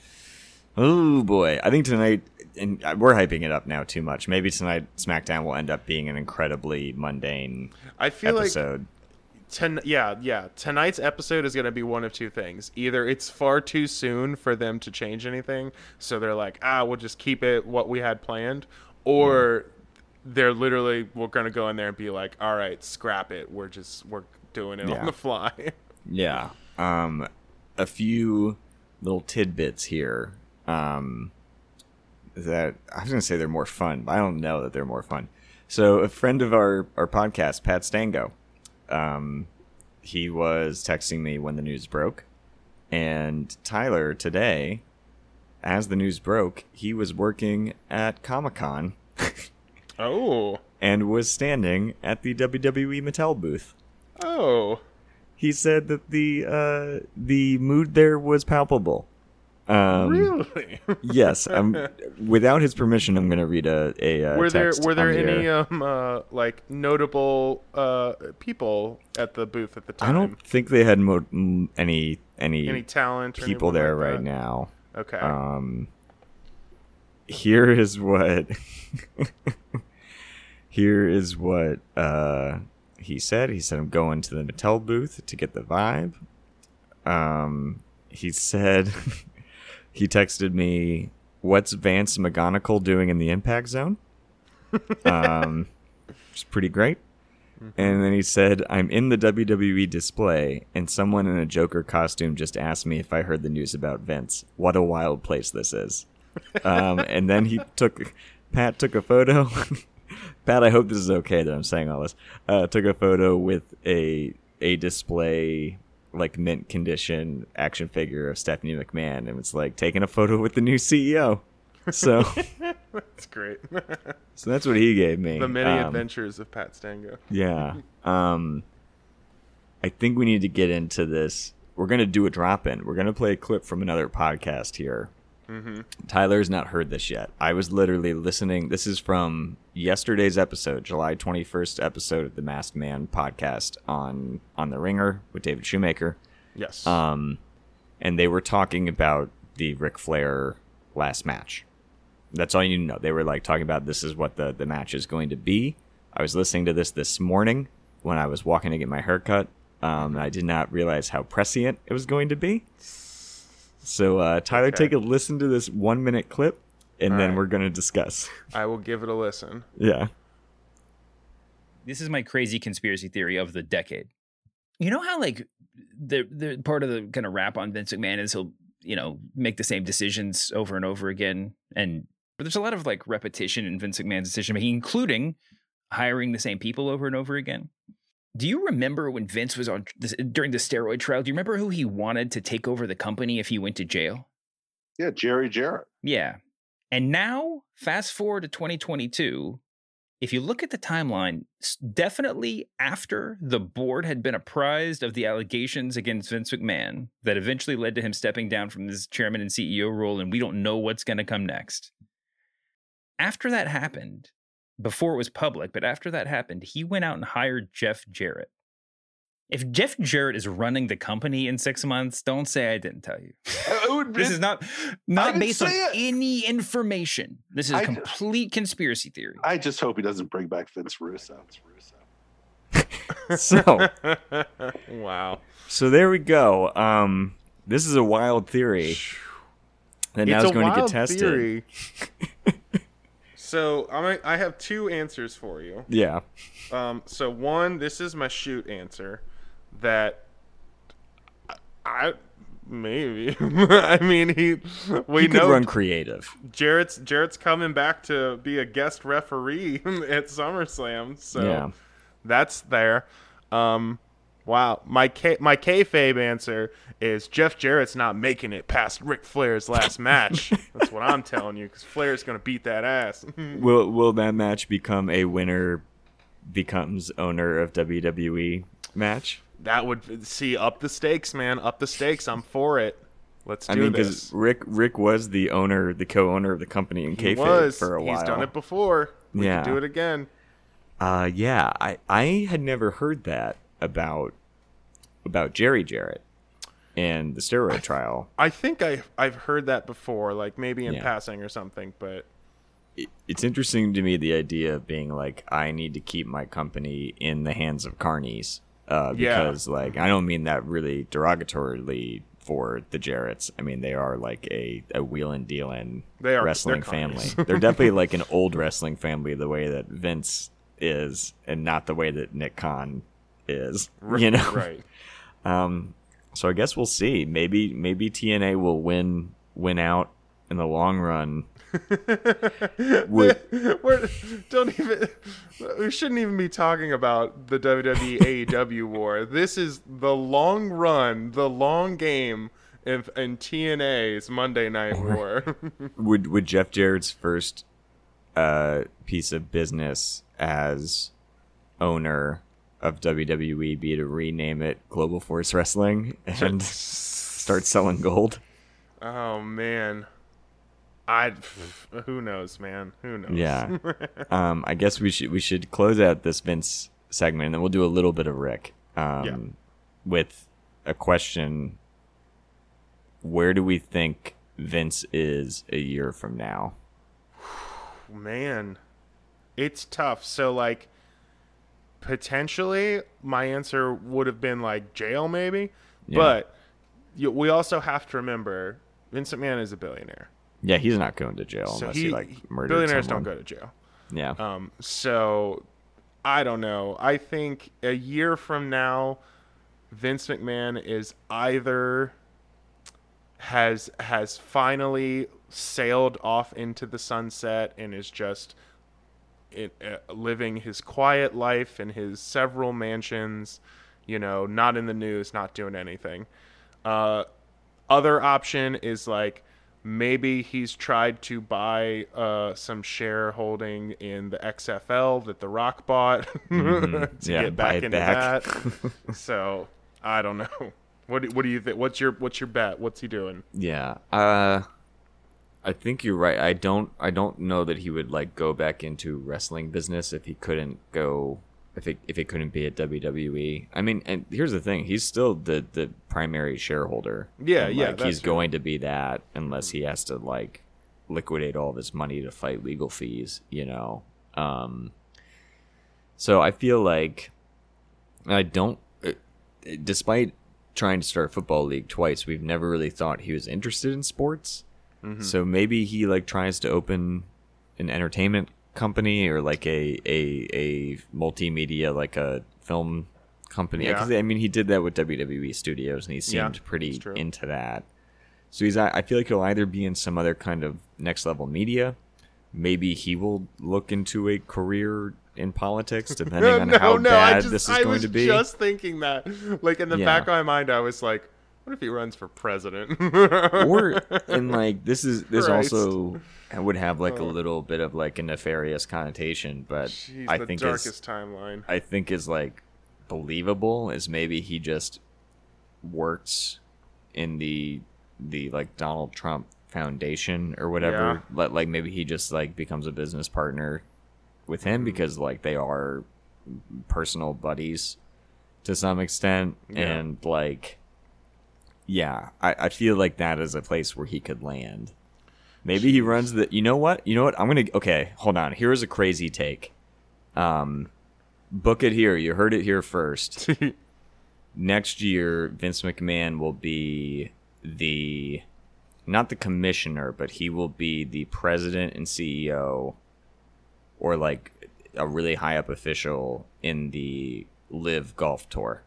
oh boy, I think tonight, and we're hyping it up now too much. Maybe tonight SmackDown will end up being an incredibly mundane I feel like episode. Ton- yeah, yeah. Tonight's episode is going to be one of two things. Either it's far too soon for them to change anything, so they're like, ah, we'll just keep it what we had planned, or they're literally, we're going to go in there and be like, all right, scrap it. We're just, we're doing it Yeah. on the fly. Yeah. Um, a few little tidbits here. Um, that I was gonna say they're more fun, but I don't know that they're more fun. So a friend of our our podcast, Pat Stango, um, he was texting me when the news broke, and Tyler today, as the news broke, he was working at Comic-Con Oh. and was standing at the W W E Mattel booth. Oh. He said that the uh, the mood there was palpable. Um, Really? Yes. I'm, without his permission, I'm going to read a, a, uh were there text were there on the any air. um uh, like notable uh people at the booth at the time? I don't think they had mo- m- any any, any talent or people anyone there like right that? now. Okay. Um, here is what here is what uh, he said. He said, "I'm going to the Mattel booth to get the vibe." Um, he said he texted me what's Vance McGonagall doing in the Impact Zone? Um, it's pretty great. Mm-hmm. And then he said, I'm in the W W E display, and someone in a Joker costume just asked me if I heard the news about Vince. What a wild place this is. um, and then he took, Pat took a photo. Pat, I hope this is okay that I'm saying all this. Uh, took a photo with a a display, like mint condition action figure of Stephanie McMahon, and it's like taking a photo with the new C E O. So that's great. So that's what he gave me. The many um, adventures of Pat Stango. Yeah. Um, I think we need to get into this. We're gonna do a drop in. We're gonna play a clip from another podcast here. Mm-hmm. Tyler's not heard this yet. I was literally listening. This is from yesterday's episode, July twenty-first episode of the Masked Man podcast on on The Ringer with David Shoemaker. Yes. Um, and they were talking about the Ric Flair last match. That's all you need to know. They were like talking about this is what the, the match is going to be. I was listening to this this morning when I was walking to get my haircut. Um, and I did not realize how prescient it was going to be. So, uh, Tyler, okay. Take a listen to this one minute clip, and All then right. we're going to discuss. I will give it a listen. Yeah. This is my crazy conspiracy theory of the decade. You know how, like, the the part of the kind of rap on Vince McMahon is he'll, you know, make the same decisions over and over again. And but there's a lot of, like, repetition in Vince McMahon's decision making, including hiring the same people over and over again. Do you remember when Vince was on this, during the steroid trial? Do you remember who he wanted to take over the company if he went to jail? Yeah, Jerry Jarrett. Yeah. And now, fast forward to twenty twenty-two, if you look at the timeline, definitely after the board had been apprised of the allegations against Vince McMahon that eventually led to him stepping down from his chairman and C E O role, and we don't know what's going to come next. After that happened, before it was public, but after that happened, he went out and hired Jeff Jarrett. If Jeff Jarrett is running the company in six months, don't say I didn't tell you. This is not not based on it. any information. This is a complete conspiracy theory. I just hope he doesn't bring back Vince Russo. So, wow. So there we go. Um, this is a wild theory that now is going to get tested. Theory. So I'm, I have two answers for you. Yeah. Um. So one, this is my shoot answer. That I, I maybe. I mean, he. We he know could run creative. Jarrett's Jarrett's coming back to be a guest referee at SummerSlam. So yeah. That's there. Um. Wow. My K, my kayfabe answer is Jeff Jarrett's not making it past Ric Flair's last match. That's what I'm telling you, because Flair's going to beat that ass. will Will that match become a winner becomes owner of W W E match? That would see up the stakes, man. Up the stakes. I'm for it. Let's do I mean, this. because Rick Rick was the owner, the co-owner of the company in kayfabe was. for a while. He's done it before. We yeah. can do it again. Uh, yeah. I I had never heard that about. about Jerry Jarrett and the steroid I, trial. I think I, I've heard that before, like maybe in yeah. passing or something, but... It, it's interesting to me, the idea of being like, I need to keep my company in the hands of carnies. Uh, because, yeah. like, I don't mean that really derogatorily for the Jarretts. I mean, they are like a, a wheelin' dealin' they are, wrestling they're family. They're definitely like an old wrestling family the way that Vince is, and not the way that Nick Khan is, you know? Right. Um, so I guess we'll see. Maybe maybe T N A will win win out in the long run. We're, we're, don't even. We shouldn't even be talking about the W W E A E W war. This is the long run, the long game in, in T N A's Monday Night War. would would Jeff Jarrett's first uh, piece of business as owner of W W E be to rename it Global Force Wrestling and start selling gold? Oh man, I who knows, man, who knows? Yeah, um, I guess we should we should close out this Vince segment, and then we'll do a little bit of Rick um, yeah. with a question: where do we think Vince is a year from now? Man, it's tough. So like. Potentially, my answer would have been like jail, maybe. Yeah. But you, we also have to remember Vince McMahon is a billionaire. Yeah, he's not going to jail So unless he, he, like murdered billionaires someone. don't go to jail. Yeah. Um, so I don't know. I think a year from now, Vince McMahon is either has has finally sailed off into the sunset and is just it, uh, living his quiet life in his several mansions, you know, not in the news, not doing anything. Uh, other option is like maybe he's tried to buy uh, some shareholding in the X F L that The Rock bought Mhm. to Yeah, get buy back it into back. that. So I don't know. What do, what do you think? What's your what's your bet? What's he doing? Yeah. Uh I think you're right. I don't I don't know that he would like go back into wrestling business if he couldn't go if it if it couldn't be at W W E. I mean, and here's the thing, he's still the the primary shareholder. Yeah, And, yeah, like, that's he's true. going to be that unless he has to like liquidate all of his money to fight legal fees, you know. Um so I feel like I don't uh, despite trying to start a football league twice, we've never really thought he was interested in sports. Mm-hmm. So maybe he like tries to open an entertainment company or like a a, a multimedia, like a film company. Yeah. 'Cause, I mean, he did that with W W E Studios, and he Yeah, seemed pretty that's true. into that. So he's I feel like he'll either be in some other kind of next level media. Maybe he will look into a career in politics, depending on how bad I just, this is I going was to be. just thinking that. Like in the Yeah. back of my mind, I was like, what if he runs for president? Or and like this is this Christ. also would have like a Oh. little bit of like a nefarious connotation, but Jeez, I the think darkest is timeline. I think is like believable is maybe he just works in the the like Donald Trump Foundation or whatever. But like maybe he just like becomes a business partner with him because like they are personal buddies to some extent, Yeah. and like yeah, I, I feel like that is a place where he could land. Maybe he runs the. You know what? You know what? I'm gonna. Okay, hold on. Here's a crazy take. Um, book it here. You heard it here first. Next year, Vince McMahon will be the, not the commissioner, but he will be the president and C E O, or like a really high up official in the Live Golf Tour.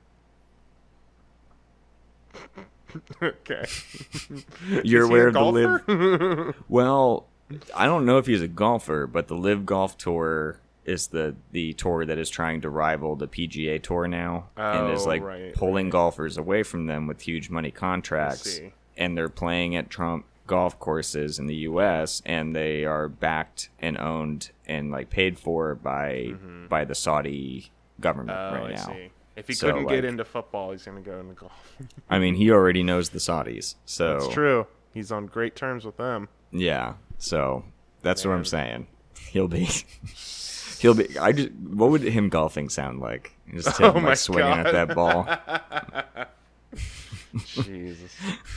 Okay. You're Is he aware a of the Live? golfer? Well, I don't know if he's a golfer, but the Live Golf Tour is the the tour that is trying to rival the P G A Tour now, and is Oh, like right, pulling right. golfers away from them with huge money contracts, see. and they're playing at Trump golf courses in the U S, and they are backed and owned and like paid for by by the Saudi government Mm-hmm. Oh, right I now. see. If he So, couldn't get like- into football, he's gonna go into golf. I mean, he already knows the Saudis, so It's true. He's on great terms with them. yeah. So that's what Man. I'm saying. He'll be. He'll be. I just. What would him golfing sound like? Just him Oh my like swinging God. at that ball. Jesus.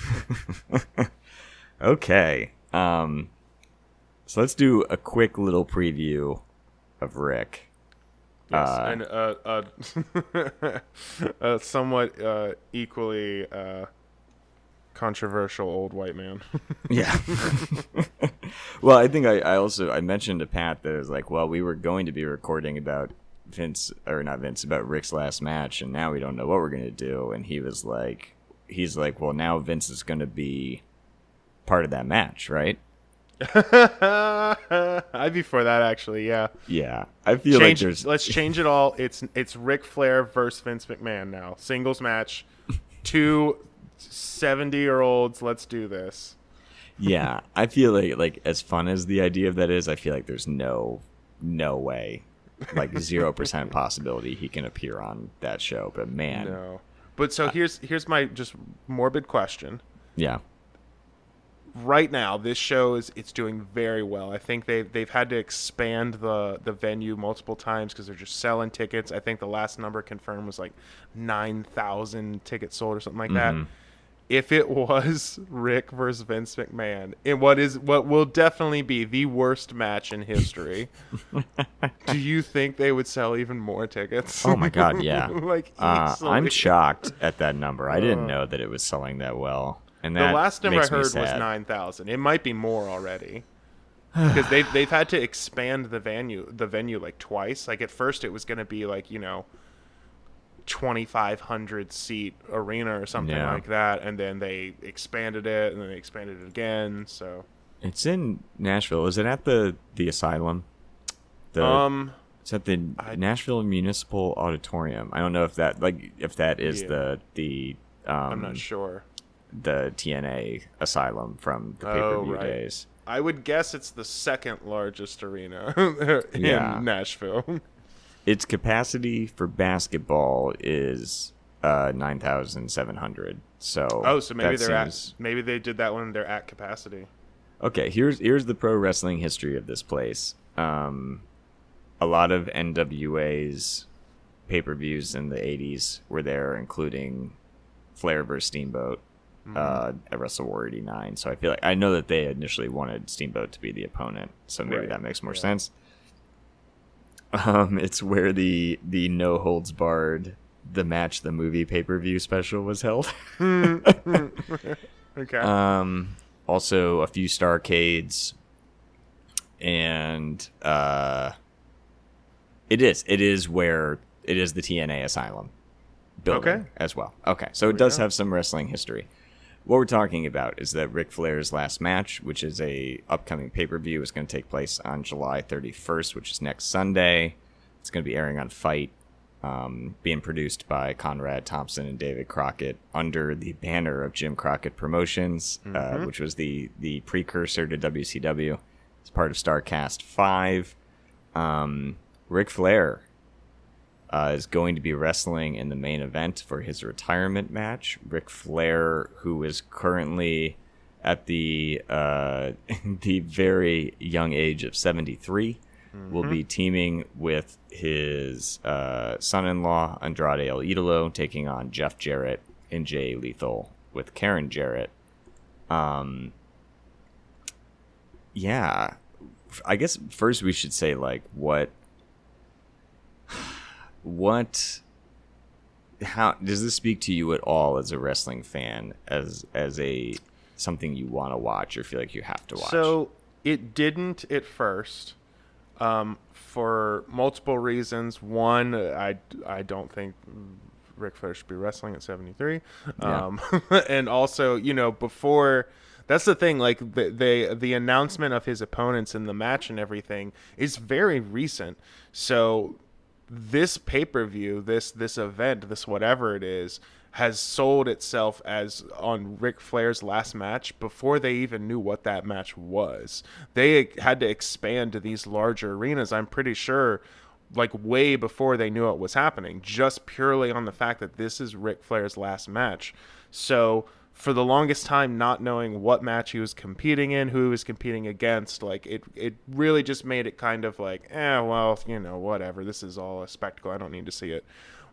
Okay. Um. So let's do a quick little preview of Rick. Yes, Uh, and uh, uh, a somewhat uh, equally uh, controversial old white man. Yeah. Well, I think I, I also I mentioned to Pat that it was like, well, we were going to be recording about Vince or not Vince about Rick's last match, and now we don't know what we're gonna do. And he was like, he's like, well, now Vince is gonna be part of that match, right? I'd be for that, actually. Yeah. Yeah, I feel Change. like there's Let's change it all. It's it's Ric Flair versus Vince McMahon now. Singles match. Two seventy-year-olds. Let's do this. yeah, I feel like like as fun as the idea of that is, I feel like there's no no way, like zero percent possibility he can appear on that show. But man, No. But so here's here's my just morbid question. yeah, Right now, this show is it's doing very well. I think they've they've had to expand the the venue multiple times because they're just selling tickets. I think the last number confirmed was like nine thousand tickets sold or something like that. Mhm. If it was Rick versus Vince McMahon in what is what will definitely be the worst match in history, do you think they would sell even more tickets? Oh my God, yeah. like Uh, easily. I'm shocked at that number. I didn't Uh. know that it was selling that well. And The that last number I makes me heard was sad. nine thousand. It might be more already. Because they've, they've had to expand the venue, the venue like twice. Like at first it was going to be like, you know, twenty-five hundred seat arena or something Yeah. like that. And then they expanded it and then they expanded it again. So, It's in Nashville. Is it at the the Asylum? The, um, it's at the I- Nashville Municipal Auditorium. I don't know if that like if that is Yeah. the the um, I'm not sure. the T N A Asylum from the Oh, pay per view right. days. I would guess it's the second largest arena in Yeah. Nashville. Its capacity for basketball is uh, nine thousand seven hundred. So Oh, so maybe that they're seems- at maybe they did that when they're at capacity. Okay, here's here's the pro wrestling history of this place. Um, a lot of N W A's pay-per-views in the eighties were there, including Flair versus Steamboat uh, at Wrestle War eighty-nine. So I feel like I know that they initially wanted Steamboat to be the opponent, so maybe Right, that makes more yeah. sense. Um, it's where the the no holds barred the match the movie pay-per-view special was held. Okay. Um, also a few Starcades, and uh, it is it is where it is the T N A Asylum building Okay. as well. Okay, so it we does go. have some wrestling history. What we're talking about is that Ric Flair's last match, which is a upcoming pay per view, is going to take place on July thirty-first, which is next Sunday. It's going to be airing on Fight. Um, being produced by Conrad Thompson and David Crockett under the banner of Jim Crockett Promotions, uh, which was the the precursor to W C W. It's part of StarCast five. Um, Ric Flair uh, is going to be wrestling in the main event for his retirement match. Ric Flair, who is currently at the uh, the very young age of seventy-three, will be teaming with his uh, son-in-law, Andrade El Idolo, taking on Jeff Jarrett and Jay Lethal with Karen Jarrett. Um, yeah, I guess first we should say, like, what, what, how, does this speak to you at all as a wrestling fan, as, as a, something you want to watch or feel like you have to watch? So it didn't at first, um, for multiple reasons. One, I, I don't think Ric Flair should be wrestling at seventy-three. Yeah. Um, and also, you know, before, that's the thing, like the, they, the announcement of his opponents in the match and everything is very recent. So this pay-per-view, this, this event, this whatever it is, has sold itself as on Ric Flair's last match before they even knew what that match was. They had to expand to these larger arenas, I'm pretty sure, like way before they knew it was happening, just purely on the fact that this is Ric Flair's last match. So for the longest time, not knowing what match he was competing in, who he was competing against, like it, it really just made it kind of like, eh, well, you know, whatever. This is all a spectacle. I don't need to see it.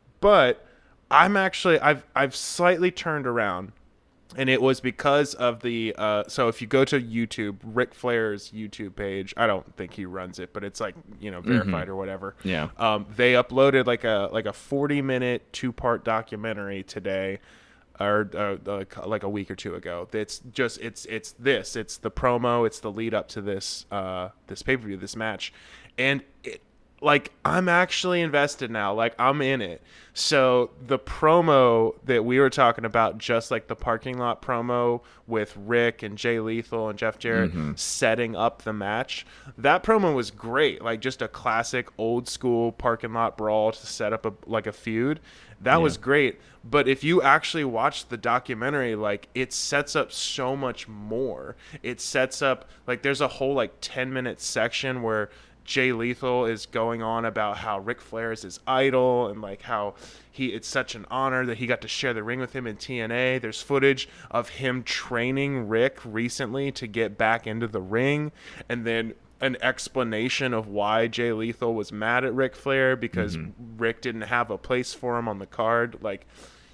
But I'm actually, I've, I've slightly turned around, and it was because of the, uh, so if you go to YouTube, Ric Flair's YouTube page, I don't think he runs it, but it's like, you know, verified or whatever. Yeah. Um, they uploaded like a, like a forty minute two part documentary today, or uh, like, like a week or two ago. It's just, it's, it's this, it's the promo, it's the lead up to this, uh, this pay-per-view, this match. And it, like, I'm actually invested now. Like, I'm in it. So the promo that we were talking about, just like the parking lot promo with Rick and Jay Lethal and Jeff Jarrett setting up the match, that promo was great. Like, just a classic old school parking lot brawl to set up a like a feud. That was great. But if you actually watch the documentary, like, it sets up so much more. It sets up, like, there's a whole like ten minute section where Jay Lethal is going on about how Ric Flair is his idol and like how he it's such an honor that he got to share the ring with him in T N A. There's footage of him training Rick recently to get back into the ring, and then an explanation of why Jay Lethal was mad at Ric Flair because Rick didn't have a place for him on the card. Like,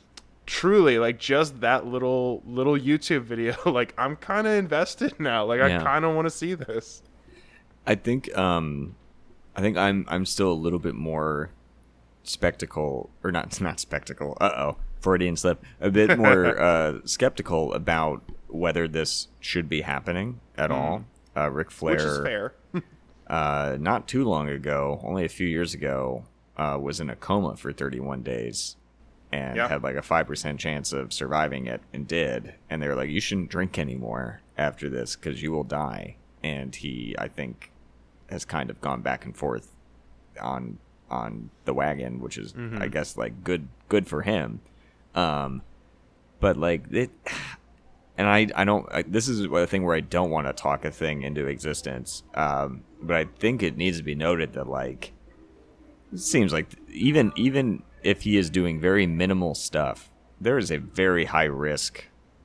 truly, like, just that little little YouTube video, like, I'm kind of invested now. Like, Yeah. I kind of want to see this. I think um, I think I'm I'm still a little bit more spectacle or not not spectacle. Uh oh, Freudian slip. A bit more uh, skeptical about whether this should be happening at mm. all. Uh, Ric Flair, which is fair. uh, not too long ago, only a few years ago, uh, was in a coma for thirty-one days and yeah. had like a five percent chance of surviving it, and did. And they were like, you shouldn't drink anymore after this because you will die. And he, I think, has kind of gone back and forth on on the wagon, which is, mm-hmm. I guess, like good good for him. Um, but like it, and I I don't. I, this is a thing where I don't want to talk a thing into existence. Um, but I think it needs to be noted that like it seems like even even if he is doing very minimal stuff, there is a very high risk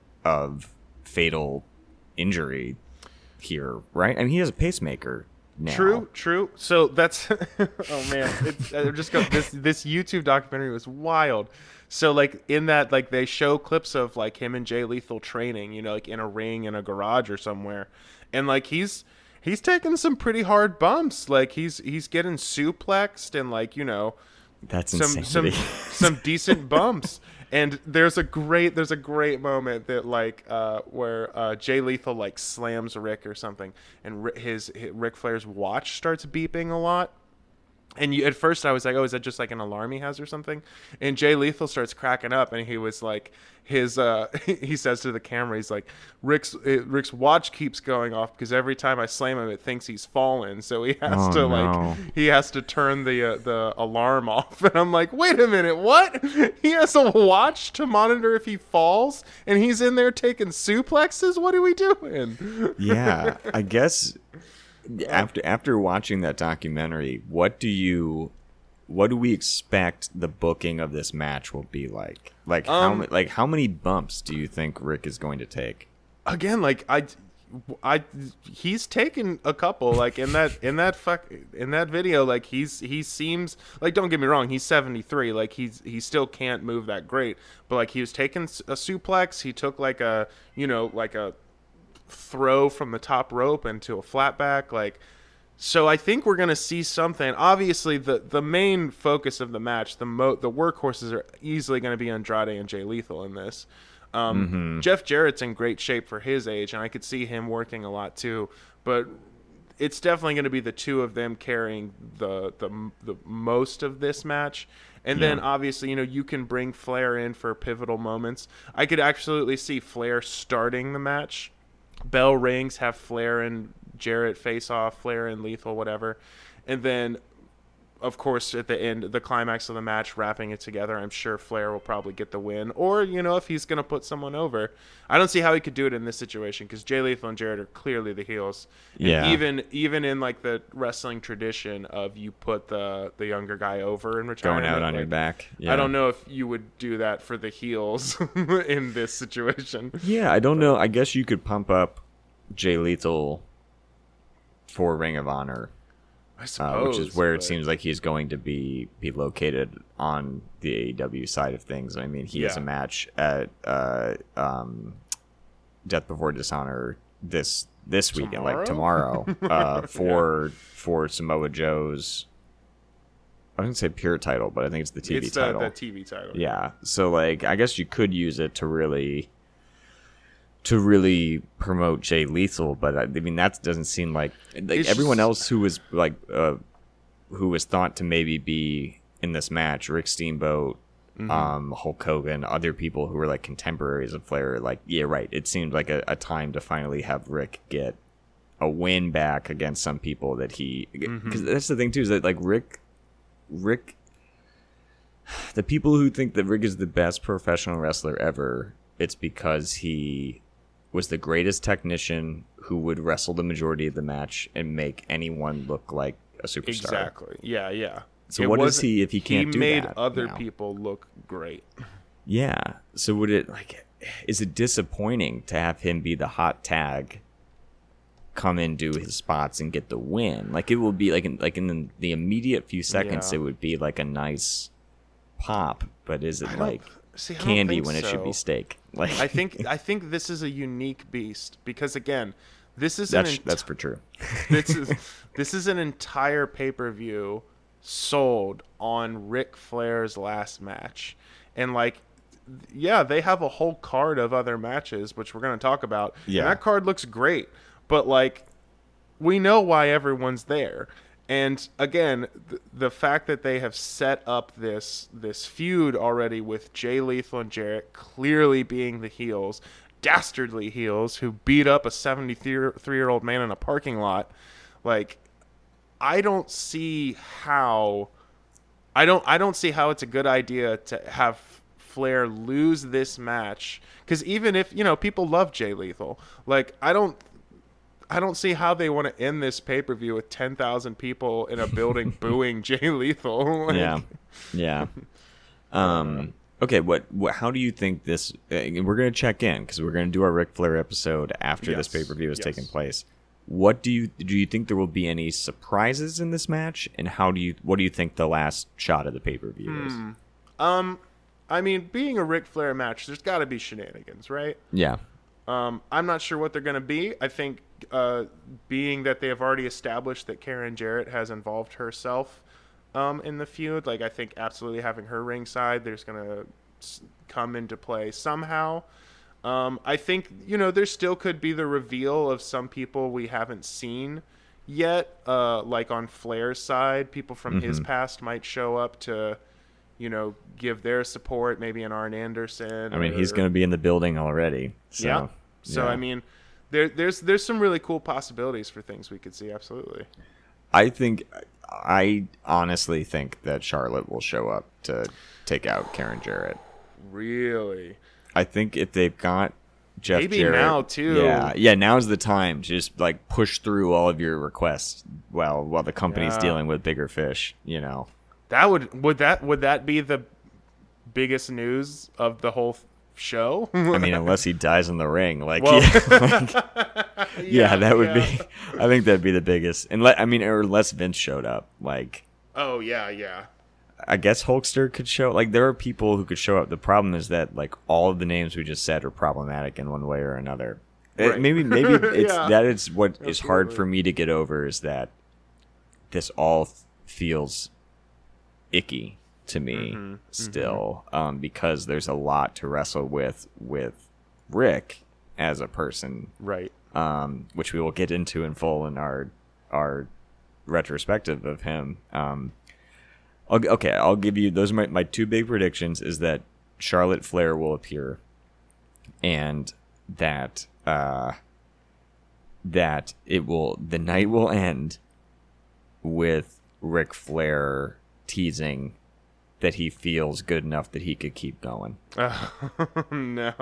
of fatal injury here, right? I mean, he has a pacemaker now. True, true. So that's oh man, it's, I just got this this YouTube documentary was wild. So like in that, like they show clips of like him and Jay Lethal training, you know, like in a ring in a garage or somewhere, and like he's he's taking some pretty hard bumps. Like he's he's getting suplexed and like you know, that's some insanity. some some decent bumps. And there's a great there's a great moment that like uh, where uh, Jay Lethal like slams Rick or something, and his, his Ric Flair's watch starts beeping a lot. And you, at first I was like, oh, is that just like an alarm he has or something? And Jay Lethal starts cracking up, and he was like, his uh, he says to the camera, he's like, Rick's it, Rick's watch keeps going off because every time I slam him, it thinks he's fallen, so he has oh, to no. like he has to turn the uh, the alarm off. And I'm like, wait a minute, what? He has a watch to monitor if he falls, and he's in there taking suplexes. What are we doing? Yeah, I guess. After after watching that documentary, what do you, what do we expect the booking of this match will be like? Like um, how like how many bumps do you think Rick is going to take? Again, like I, I, he's taken a couple. Like in that in that fuck in that video, like he's he seems like, don't get me wrong, he's seventy-three. Like he's he still can't move that great, but like he was taking a suplex. He took like a you know like a throw from the top rope into a flat back, like so I think we're gonna see something. Obviously the the main focus of the match, the mo the workhorses are easily going to be Andrade and Jay Lethal in this. um mm-hmm. Jeff Jarrett's in great shape for his age, and I could see him working a lot too, but it's definitely going to be the two of them carrying the the, the most of this match. And yeah. then obviously, you know, you can bring Flair in for pivotal moments. I could absolutely see Flair starting the match. Bell rings, have Flair and Jarrett face off, Flair and Lethal, whatever. And then, of course, at the end, the climax of the match, wrapping it together, I'm sure Flair will probably get the win. Or, you know, if he's going to put someone over. I don't see how he could do it in this situation because Jay Lethal and Jarrett are clearly the heels. And yeah. even even in, like, the wrestling tradition of you put the, the younger guy over in retirement. Going out on like, your back. Yeah. I don't know if you would do that for the heels in this situation. Yeah, I don't know. I guess you could pump up Jay Lethal for Ring of Honor. I suppose, uh, which is where but... it seems like he's going to be be located on the A E W side of things. I mean, he yeah. has a match at uh, um, Death Before Dishonor this this weekend, tomorrow? like tomorrow, uh, for yeah. for Samoa Joe's. I wouldn't say pure title, but I think it's the T V it's title. It's the T V title. Yeah, so like I guess you could use it to really. to really promote Jay Lethal, but I mean that doesn't seem like, like It's everyone just- else who was like uh, who was thought to maybe be in this match, Rick Steamboat, Mhm. um, Hulk Hogan, other people who were like contemporaries of Flair. Like, yeah, right. It seemed like a, a time to finally have Rick get a win back against some people that he. Because Mhm. that's the thing too, is that like Rick, Rick, the people who think that Rick is the best professional wrestler ever, it's because he was the greatest technician who would wrestle the majority of the match and make anyone look like a superstar. Exactly. Yeah, yeah. So It what is wasn't- he if he can't do He made that other now? people look great. Yeah. So would it like is it disappointing to have him be the hot tag, come in, do his spots, and get the win? Like it will be like in like in the, the immediate few seconds, Yeah. it would be like a nice pop. But is it I don't- like See, I don't candy think when it should be so. steak? Like I think I think this is a unique beast because again, this is that's an ent- that's for true. this is this is an entire pay-per-view sold on Ric Flair's last match. And like yeah, they have a whole card of other matches, which we're going to talk about. Yeah. And that card looks great, but like, we know why everyone's there. And again, th- the fact that they have set up this this feud already with Jay Lethal and Jarrett clearly being the heels, dastardly heels who beat up a seventy-three-year-old man in a parking lot, like, I don't see how I don't I don't see how it's a good idea to have Flair lose this match, because even if, you know, people love Jay Lethal, like, I don't I don't see how they want to end this pay-per-view with ten thousand people in a building booing Jay Lethal. Like, yeah, yeah. Um. Okay. What? What? How do you think this? Uh, we're gonna check in because we're gonna do our Ric Flair episode after Yes, this pay-per-view has yes. taken place. What do you do? You think there will be any surprises in this match? And how do you? What do you think the last shot of the pay-per-view is? Um, I mean, being a Ric Flair match, there's got to be shenanigans, right? Yeah. Um, I'm not sure what they're going to be. I think uh, being that they have already established that Karen Jarrett has involved herself um, in the feud, like, I think absolutely having her ringside, there's going to come into play somehow. Um, I think, you know, there still could be the reveal of some people we haven't seen yet. Uh, like on Flair's side, people from his past might show up to, you know, give their support, maybe an Arn Anderson. I mean, or, he's going to be in the building already. So, yeah. So, yeah. I mean, there, there's there's some really cool possibilities for things we could see. Absolutely. I think, I honestly think that Charlotte will show up to take out Karen Jarrett. Really? I think if they've got Jeff Maybe Jarrett, now, too. Yeah, yeah. Now's the time to just like push through all of your requests while while the company's Yeah. dealing with bigger fish. You know. That would would that would that be the biggest news of the whole f- show? I mean, unless he dies in the ring, like, Well- yeah, like, yeah, that would yeah. be. I think that'd be the biggest. And le- I mean, or unless Vince showed up, like. Oh yeah, yeah. I guess Hulkster could show. Like, there are people who could show up. The problem is that like all of the names we just said are problematic in one way or another. It- Right. maybe maybe it's Yeah. that is what is hard Absolutely. for me to get over is that this all f- feels icky to me Mm-hmm. still, um, because there's a lot to wrestle with with Rick as a person, Right. um, which we will get into in full in our our retrospective of him. Um, I'll, okay, I'll give you those. Are my my two big predictions is that Charlotte Flair will appear, and that uh, that it will the night will end with Ric Flair teasing that he feels good enough that he could keep going. Oh, no.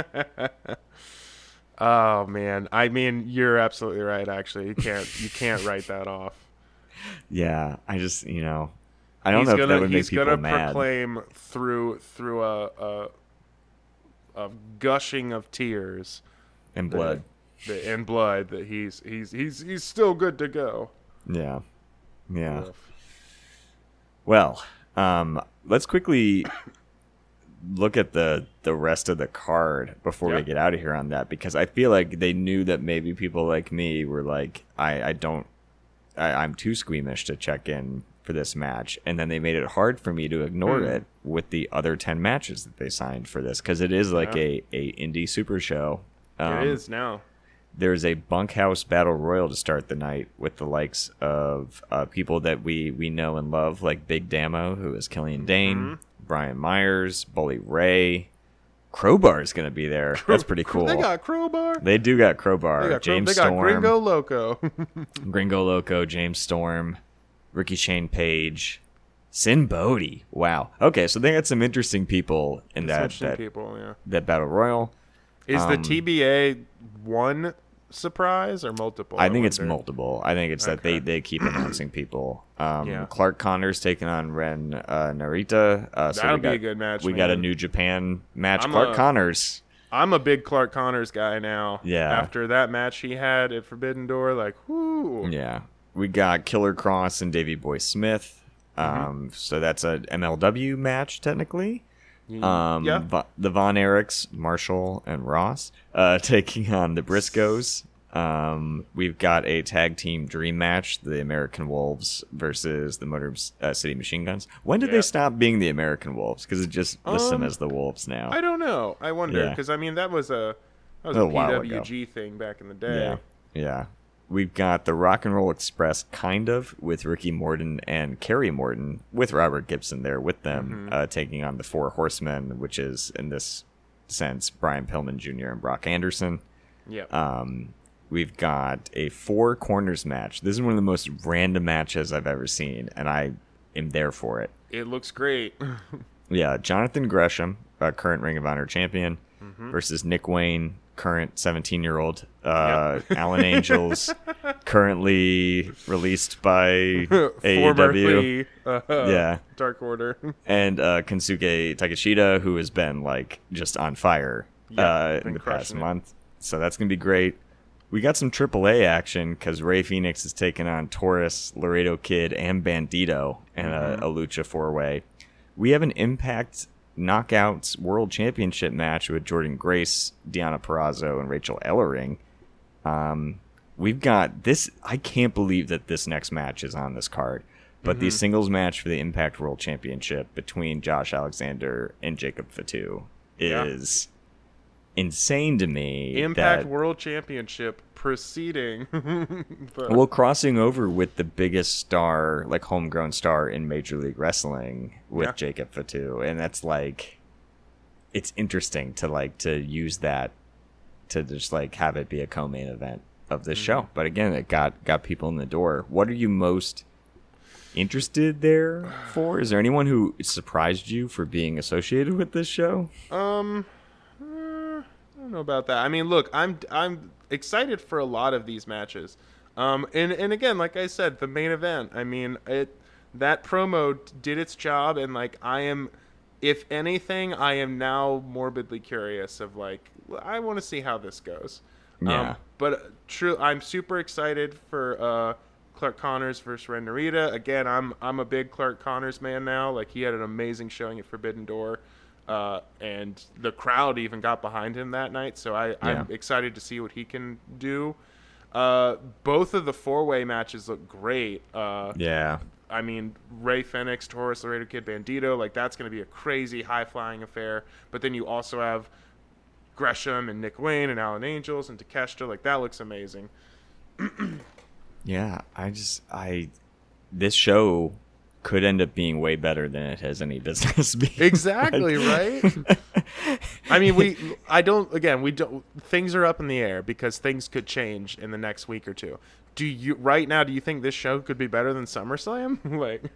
Oh man. I mean, you're absolutely right. Actually, you can't you can't write that off. Yeah, I just you know. I don't he's know gonna, if that would make he's people gonna mad. proclaim through through a, a a gushing of tears And blood. that, and blood that he's he's he's he's still good to go. Yeah. Yeah. Oof. Well, um, let's quickly look at the the rest of the card before Yeah. we get out of here on that, because I feel like they knew that maybe people like me were like, I, I don't, I, I'm too squeamish to check in for this match, and then they made it hard for me to ignore Hmm. it with the other ten matches that they signed for this, because it is like Yeah. a, a indie super show. Um, it is now. There's a bunkhouse battle royal to start the night with the likes of uh, people that we, we know and love, like Big Damo, who is Killian Dane, Mm-hmm. Brian Myers, Bully Ray. Crowbar is going to be there. That's pretty cool. They got Crowbar. They do got Crowbar. They got, Crow- James they got Storm, Gringo Loco. Gringo Loco, James Storm, Ricky Shane Page, Sin Bodhi. Wow. Okay, so they had some interesting people in that Interesting that, people, yeah. that battle royal. Is the Um, T B A one surprise or multiple? I think it's wonder? multiple. I think it's that they, Okay. they keep announcing people. Um, Yeah. Clark Connors taking on Ren uh, Narita. Uh, so That'll we be got, a good match. We got a man. New Japan match. I'm Clark a- Connors. I'm a big Clark Connors guy now. Yeah. After that match he had at Forbidden Door, like, whoo. Yeah. We got Killer Cross and Davey Boy Smith. Mm-hmm. Um, so that's a M L W match technically. Um, yeah. Va- the Von Erichs, Marshall and Ross, uh, taking on the Briscoes. Um, we've got a tag team dream match: the American Wolves versus the Motor uh, City Machine Guns. When did Yeah. they stop being the American Wolves? Because it just lists them Um, as the Wolves now. I don't know. I wonder Yeah. because I mean that was a that was A a, while ago. P W G thing back in the day. Yeah, yeah. We've got the Rock and Roll Express, kind of, with Ricky Morton and Kerry Morton, with Robert Gibson there with them, Mhm. uh, taking on the Four Horsemen, which is, in this sense, Brian Pillman Junior and Brock Anderson. Yeah. Um, we've got a Four Corners match. This is one of the most random matches I've ever seen, and I am there for it. It looks great. Yeah, Jonathan Gresham, uh, current Ring of Honor champion, Mhm. versus Nick Wayne, current seventeen-year-old. Uh, Alan Angels, currently released by A E W. Formerly, uh, Yeah. Dark Order. And uh, Kensuke Takeshita, who has been like just on fire Yeah, uh, been in the crushing past it. month. So that's going to be great. We got some triple A action because Ray Phoenix is taking on Taurus, Laredo Kid, and Bandito in Mhm. a, a Lucha four-way. We have an Impact Knockouts World Championship match with Jordan Grace, Deanna Perrazzo, and Rachel Ellering. Um, we've got this. I can't believe that this next match is on this card. But the Mhm. singles match for the Impact World Championship between Josh Alexander and Jacob Fatu Yeah. is insane to me. Impact that- World Championship proceeding. But- Well, crossing over with the biggest star, like homegrown star in Major League Wrestling with Yeah. Jacob Fatu, and that's like, it's interesting to like to use that to just like have it be a co-main event of this Mhm. show. But again, it got got people in the door. What are you most interested there for? Is there anyone who surprised you for being associated with this show? Um, uh, I don't know about that. I mean, look, I'm I'm excited for a lot of these matches. Um, and and again, like I said, the main event. I mean, it that promo did its job, and like I am, if anything, I am now morbidly curious of like I want to see how this goes. Yeah. Um, but true, I'm super excited for uh, Clark Connors versus Ren Narita. Again, I'm I'm a big Clark Connors man now. Like he had an amazing showing at Forbidden Door, uh, and the crowd even got behind him that night. So I, I'm Yeah. excited to see what he can do. Uh, both of the four-way matches look great. Uh, Yeah. I mean, Ray Phoenix, Taurus, Laredo Kid, Bandito, like that's going to be a crazy high-flying affair. But then you also have Gresham and Nick Wayne and Alan Angels and Takeshita. Like that looks amazing. Yeah, I just I this show could end up being way better than it has any business being. Exactly, right? I mean, we, I don't, again, we don't, things are up in the air because things could change in the next week or two. Do you, right now, do you think this show could be better than SummerSlam? Like,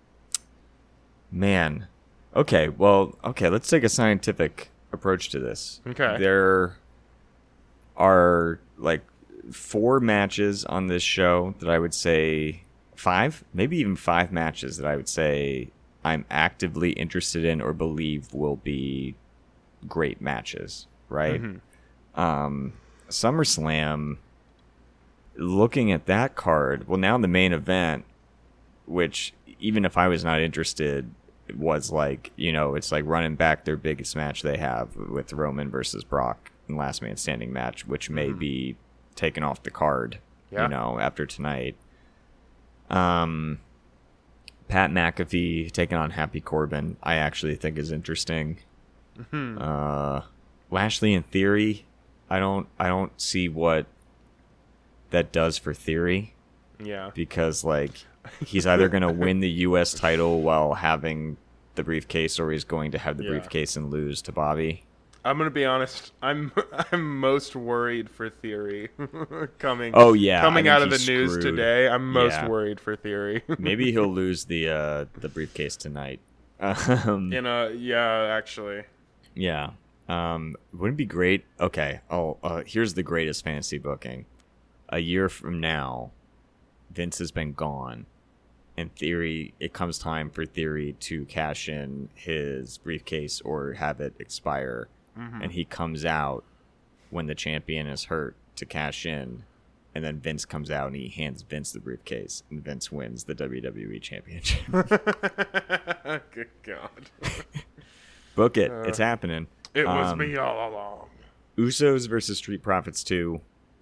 Man. Okay, well, okay, let's take a scientific approach to this. Okay. There are like four matches on this show that I would say five, maybe even five matches that I would say I'm actively interested in or believe will be great matches, right? Mhm. Um, SummerSlam, looking at that card, well, now the main event, which even if I was not interested, was like, you know, it's like running back their biggest match they have with Roman versus Brock in Last Man Standing match, which may Mhm. be taken off the card, Yeah. you know, after tonight. Um, Pat McAfee taking on Happy Corbin, I actually think is interesting. Mhm. Uh, Lashley in Theory, I don't, I don't see what that does for Theory, Yeah. because like he's either going to win the U S title while having the briefcase, or he's going to have the Yeah. briefcase and lose to Bobby. I'm gonna be honest. I'm I'm most worried for Theory coming. Oh, yeah, I coming think out of the he's news screwed. today. I'm most Yeah. worried for Theory. Maybe he'll lose the uh, the briefcase tonight. Um, In a yeah, actually. Yeah. Um, wouldn't it be great? Okay. Oh, uh, here's the greatest fantasy booking. A year from now, Vince has been gone. In Theory, it comes time for Theory to cash in his briefcase or have it expire. Mhm. And he comes out when the champion is hurt to cash in. And then Vince comes out and he hands Vince the briefcase. And Vince wins the W W E Championship. Good God. Book it. Uh, it's happening. It was Um, me all along. Usos versus Street Profits two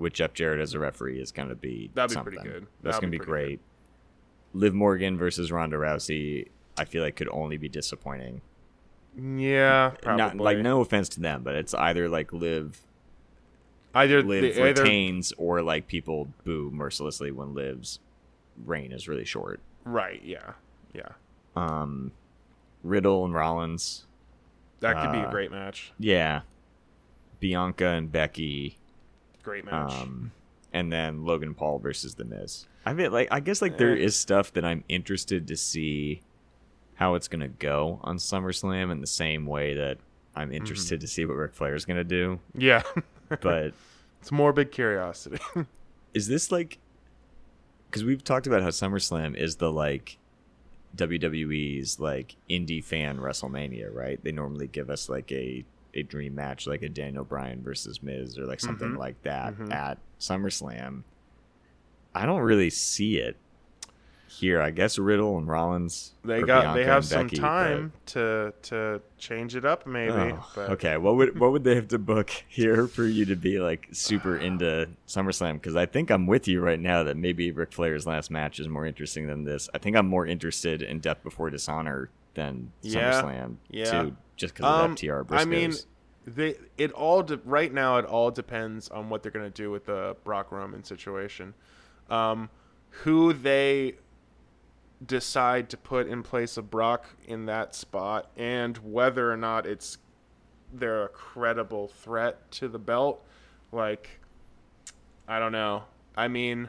with Jeff Jarrett as a referee is going to be That'd be something. pretty good. That's That'd going be to be pretty great. Liv Morgan versus Ronda Rousey, I feel like could only be disappointing. Yeah, probably. Not like no offense to them, but it's either like Liv either Liv the, either retains or like people boo mercilessly when Liv's reign is really short. right. Yeah, yeah. Um, Riddle and Rollins, That could be a Uh, great match. yeah. Bianca and Becky, Great match. um, and then Logan Paul versus The Miz. I mean, like I guess like there Eh. is stuff that I'm interested to see how it's gonna go on SummerSlam in the same way that I'm Mm-hmm. interested to see what Ric Flair is gonna do. yeah, But it's morbid curiosity. is this like? Because we've talked about how SummerSlam is the like W W E's like indie fan WrestleMania, right? They normally give us like a a dream match, like a Daniel Bryan versus Miz, or like something Mhm. like that Mhm. at SummerSlam. I don't really see it here. I guess Riddle and Rollins. They or got Bianca they have and some Becky, time to to change it up but- maybe. Oh, but okay, what would what would they have to book here for you to be like super into SummerSlam? Because I think I'm with you right now that maybe Ric Flair's last match is more interesting than this. I think I'm more interested in Death Before Dishonor than Yeah, SummerSlam yeah. too, just because of Um, F T R Briscoes. I mean, they it all de- right now it all depends on what they're gonna do with the Brock Roman situation, um, who they decide to put in place of Brock in that spot, and whether or not it's they're a credible threat to the belt. Like, I don't know. I mean,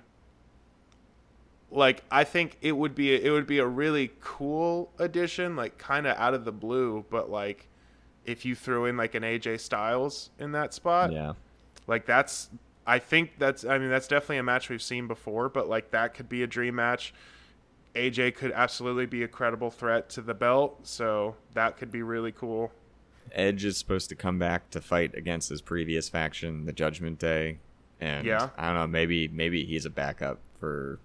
like I think it would be it would be a really cool addition, like kind of out of the blue, but like if you threw in like an A J Styles in that spot, yeah, like that's I think that's I mean that's definitely a match we've seen before, but like that could be a dream match. A J could absolutely be a credible threat to the belt, so that could be really cool. Edge is supposed to come back to fight against his previous faction, the Judgment Day, and Yeah. I don't know, maybe maybe he's a backup for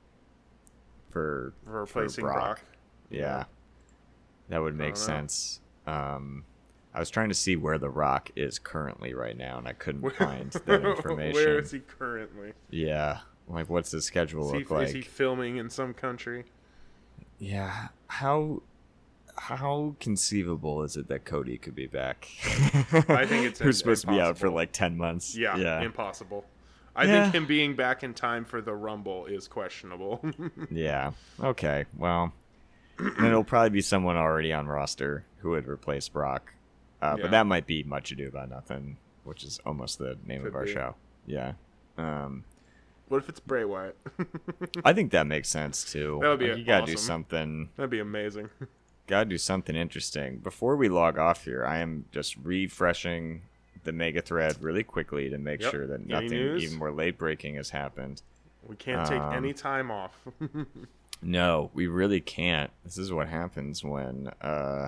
for For replacing Brock. Brock. Yeah, that would make don't know. sense. Um, I was trying to see where The Rock is currently right now, and I couldn't find that information. Where is he currently? Yeah, like what's his schedule Is he, look like? is he filming in some country? Yeah, how how conceivable is it that Cody could be back? I think it's who's supposed to be out for impossible. like ten months. Yeah, yeah, impossible. I Yeah. think him being back in time for the Rumble is questionable. yeah. Okay, well, then it'll probably be someone already on roster who would replace Brock. Uh, Yeah. But that might be Much Ado About Nothing, which is almost the name Could of our be. show. Yeah. Um, What if it's Bray Wyatt? I think that makes sense too. That would be Like, you gotta do awesome. something. That'd be amazing. Gotta do something interesting. Before we log off here, I am just refreshing the mega thread really quickly to make Yep. sure that Any nothing news? even more late breaking has happened. We can't take Um, any time off. No, we really can't. This is what happens when uh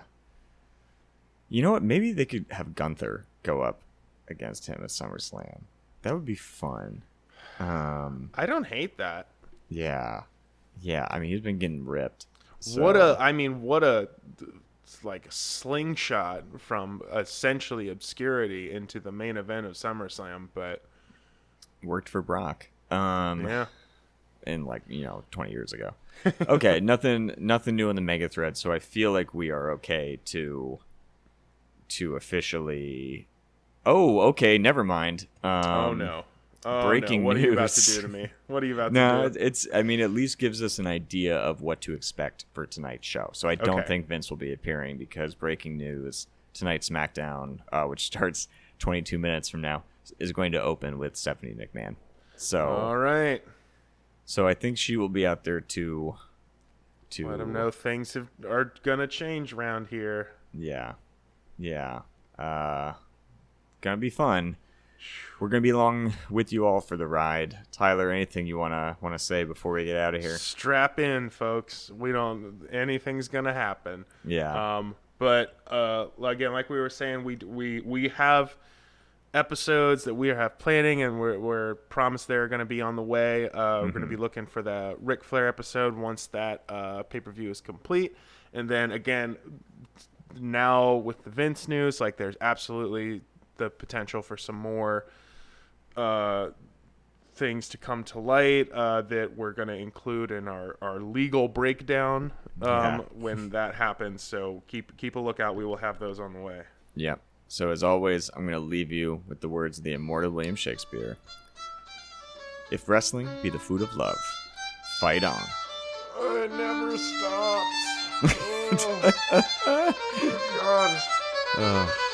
you know what? Maybe they could have Gunther go up against him at SummerSlam. That would be fun. Um I don't hate that. yeah. Yeah, I mean he's been getting ripped. What so- a, I mean, what a, it's like a slingshot from essentially obscurity into the main event of SummerSlam. But worked for Brock. Um yeah, in like, you know, twenty years ago. Okay, nothing nothing new in the mega thread, so I feel like we are okay to to officially Oh, okay, never mind. Um oh no, oh, breaking no. What are you about to news. do to me? What are you about No, to do? it's I mean at least gives us an idea of what to expect for tonight's show. So I don't Okay. think Vince will be appearing because breaking news, tonight's SmackDown, uh, which starts twenty-two minutes from now, is going to open with Stephanie McMahon. So All right, so I think she will be out there to to let them know things have, are gonna change around here. Yeah. Yeah. Uh gonna be fun. We're gonna be along with you all for the ride. Tyler, anything you wanna wanna say before we get out of here? Strap in, folks. We don't. Anything's gonna happen. Yeah. Um, but uh, again, like we were saying, we we we have episodes that we have planning, and we're we're promised they're going to be on the way. Uh, We're going to be looking for the Ric Flair episode once that uh, pay per view is complete, and then again, now with the Vince news, like there's absolutely the potential for some more uh, things to come to light uh, that we're going to include in our, our legal breakdown um, Yeah. when that happens. So keep keep a lookout. We will have those on the way. Yeah. So as always, I'm going to leave you with the words of the immortal William Shakespeare. If wrestling be the food of love, fight on. Oh, it never stops. Oh, God. Oh.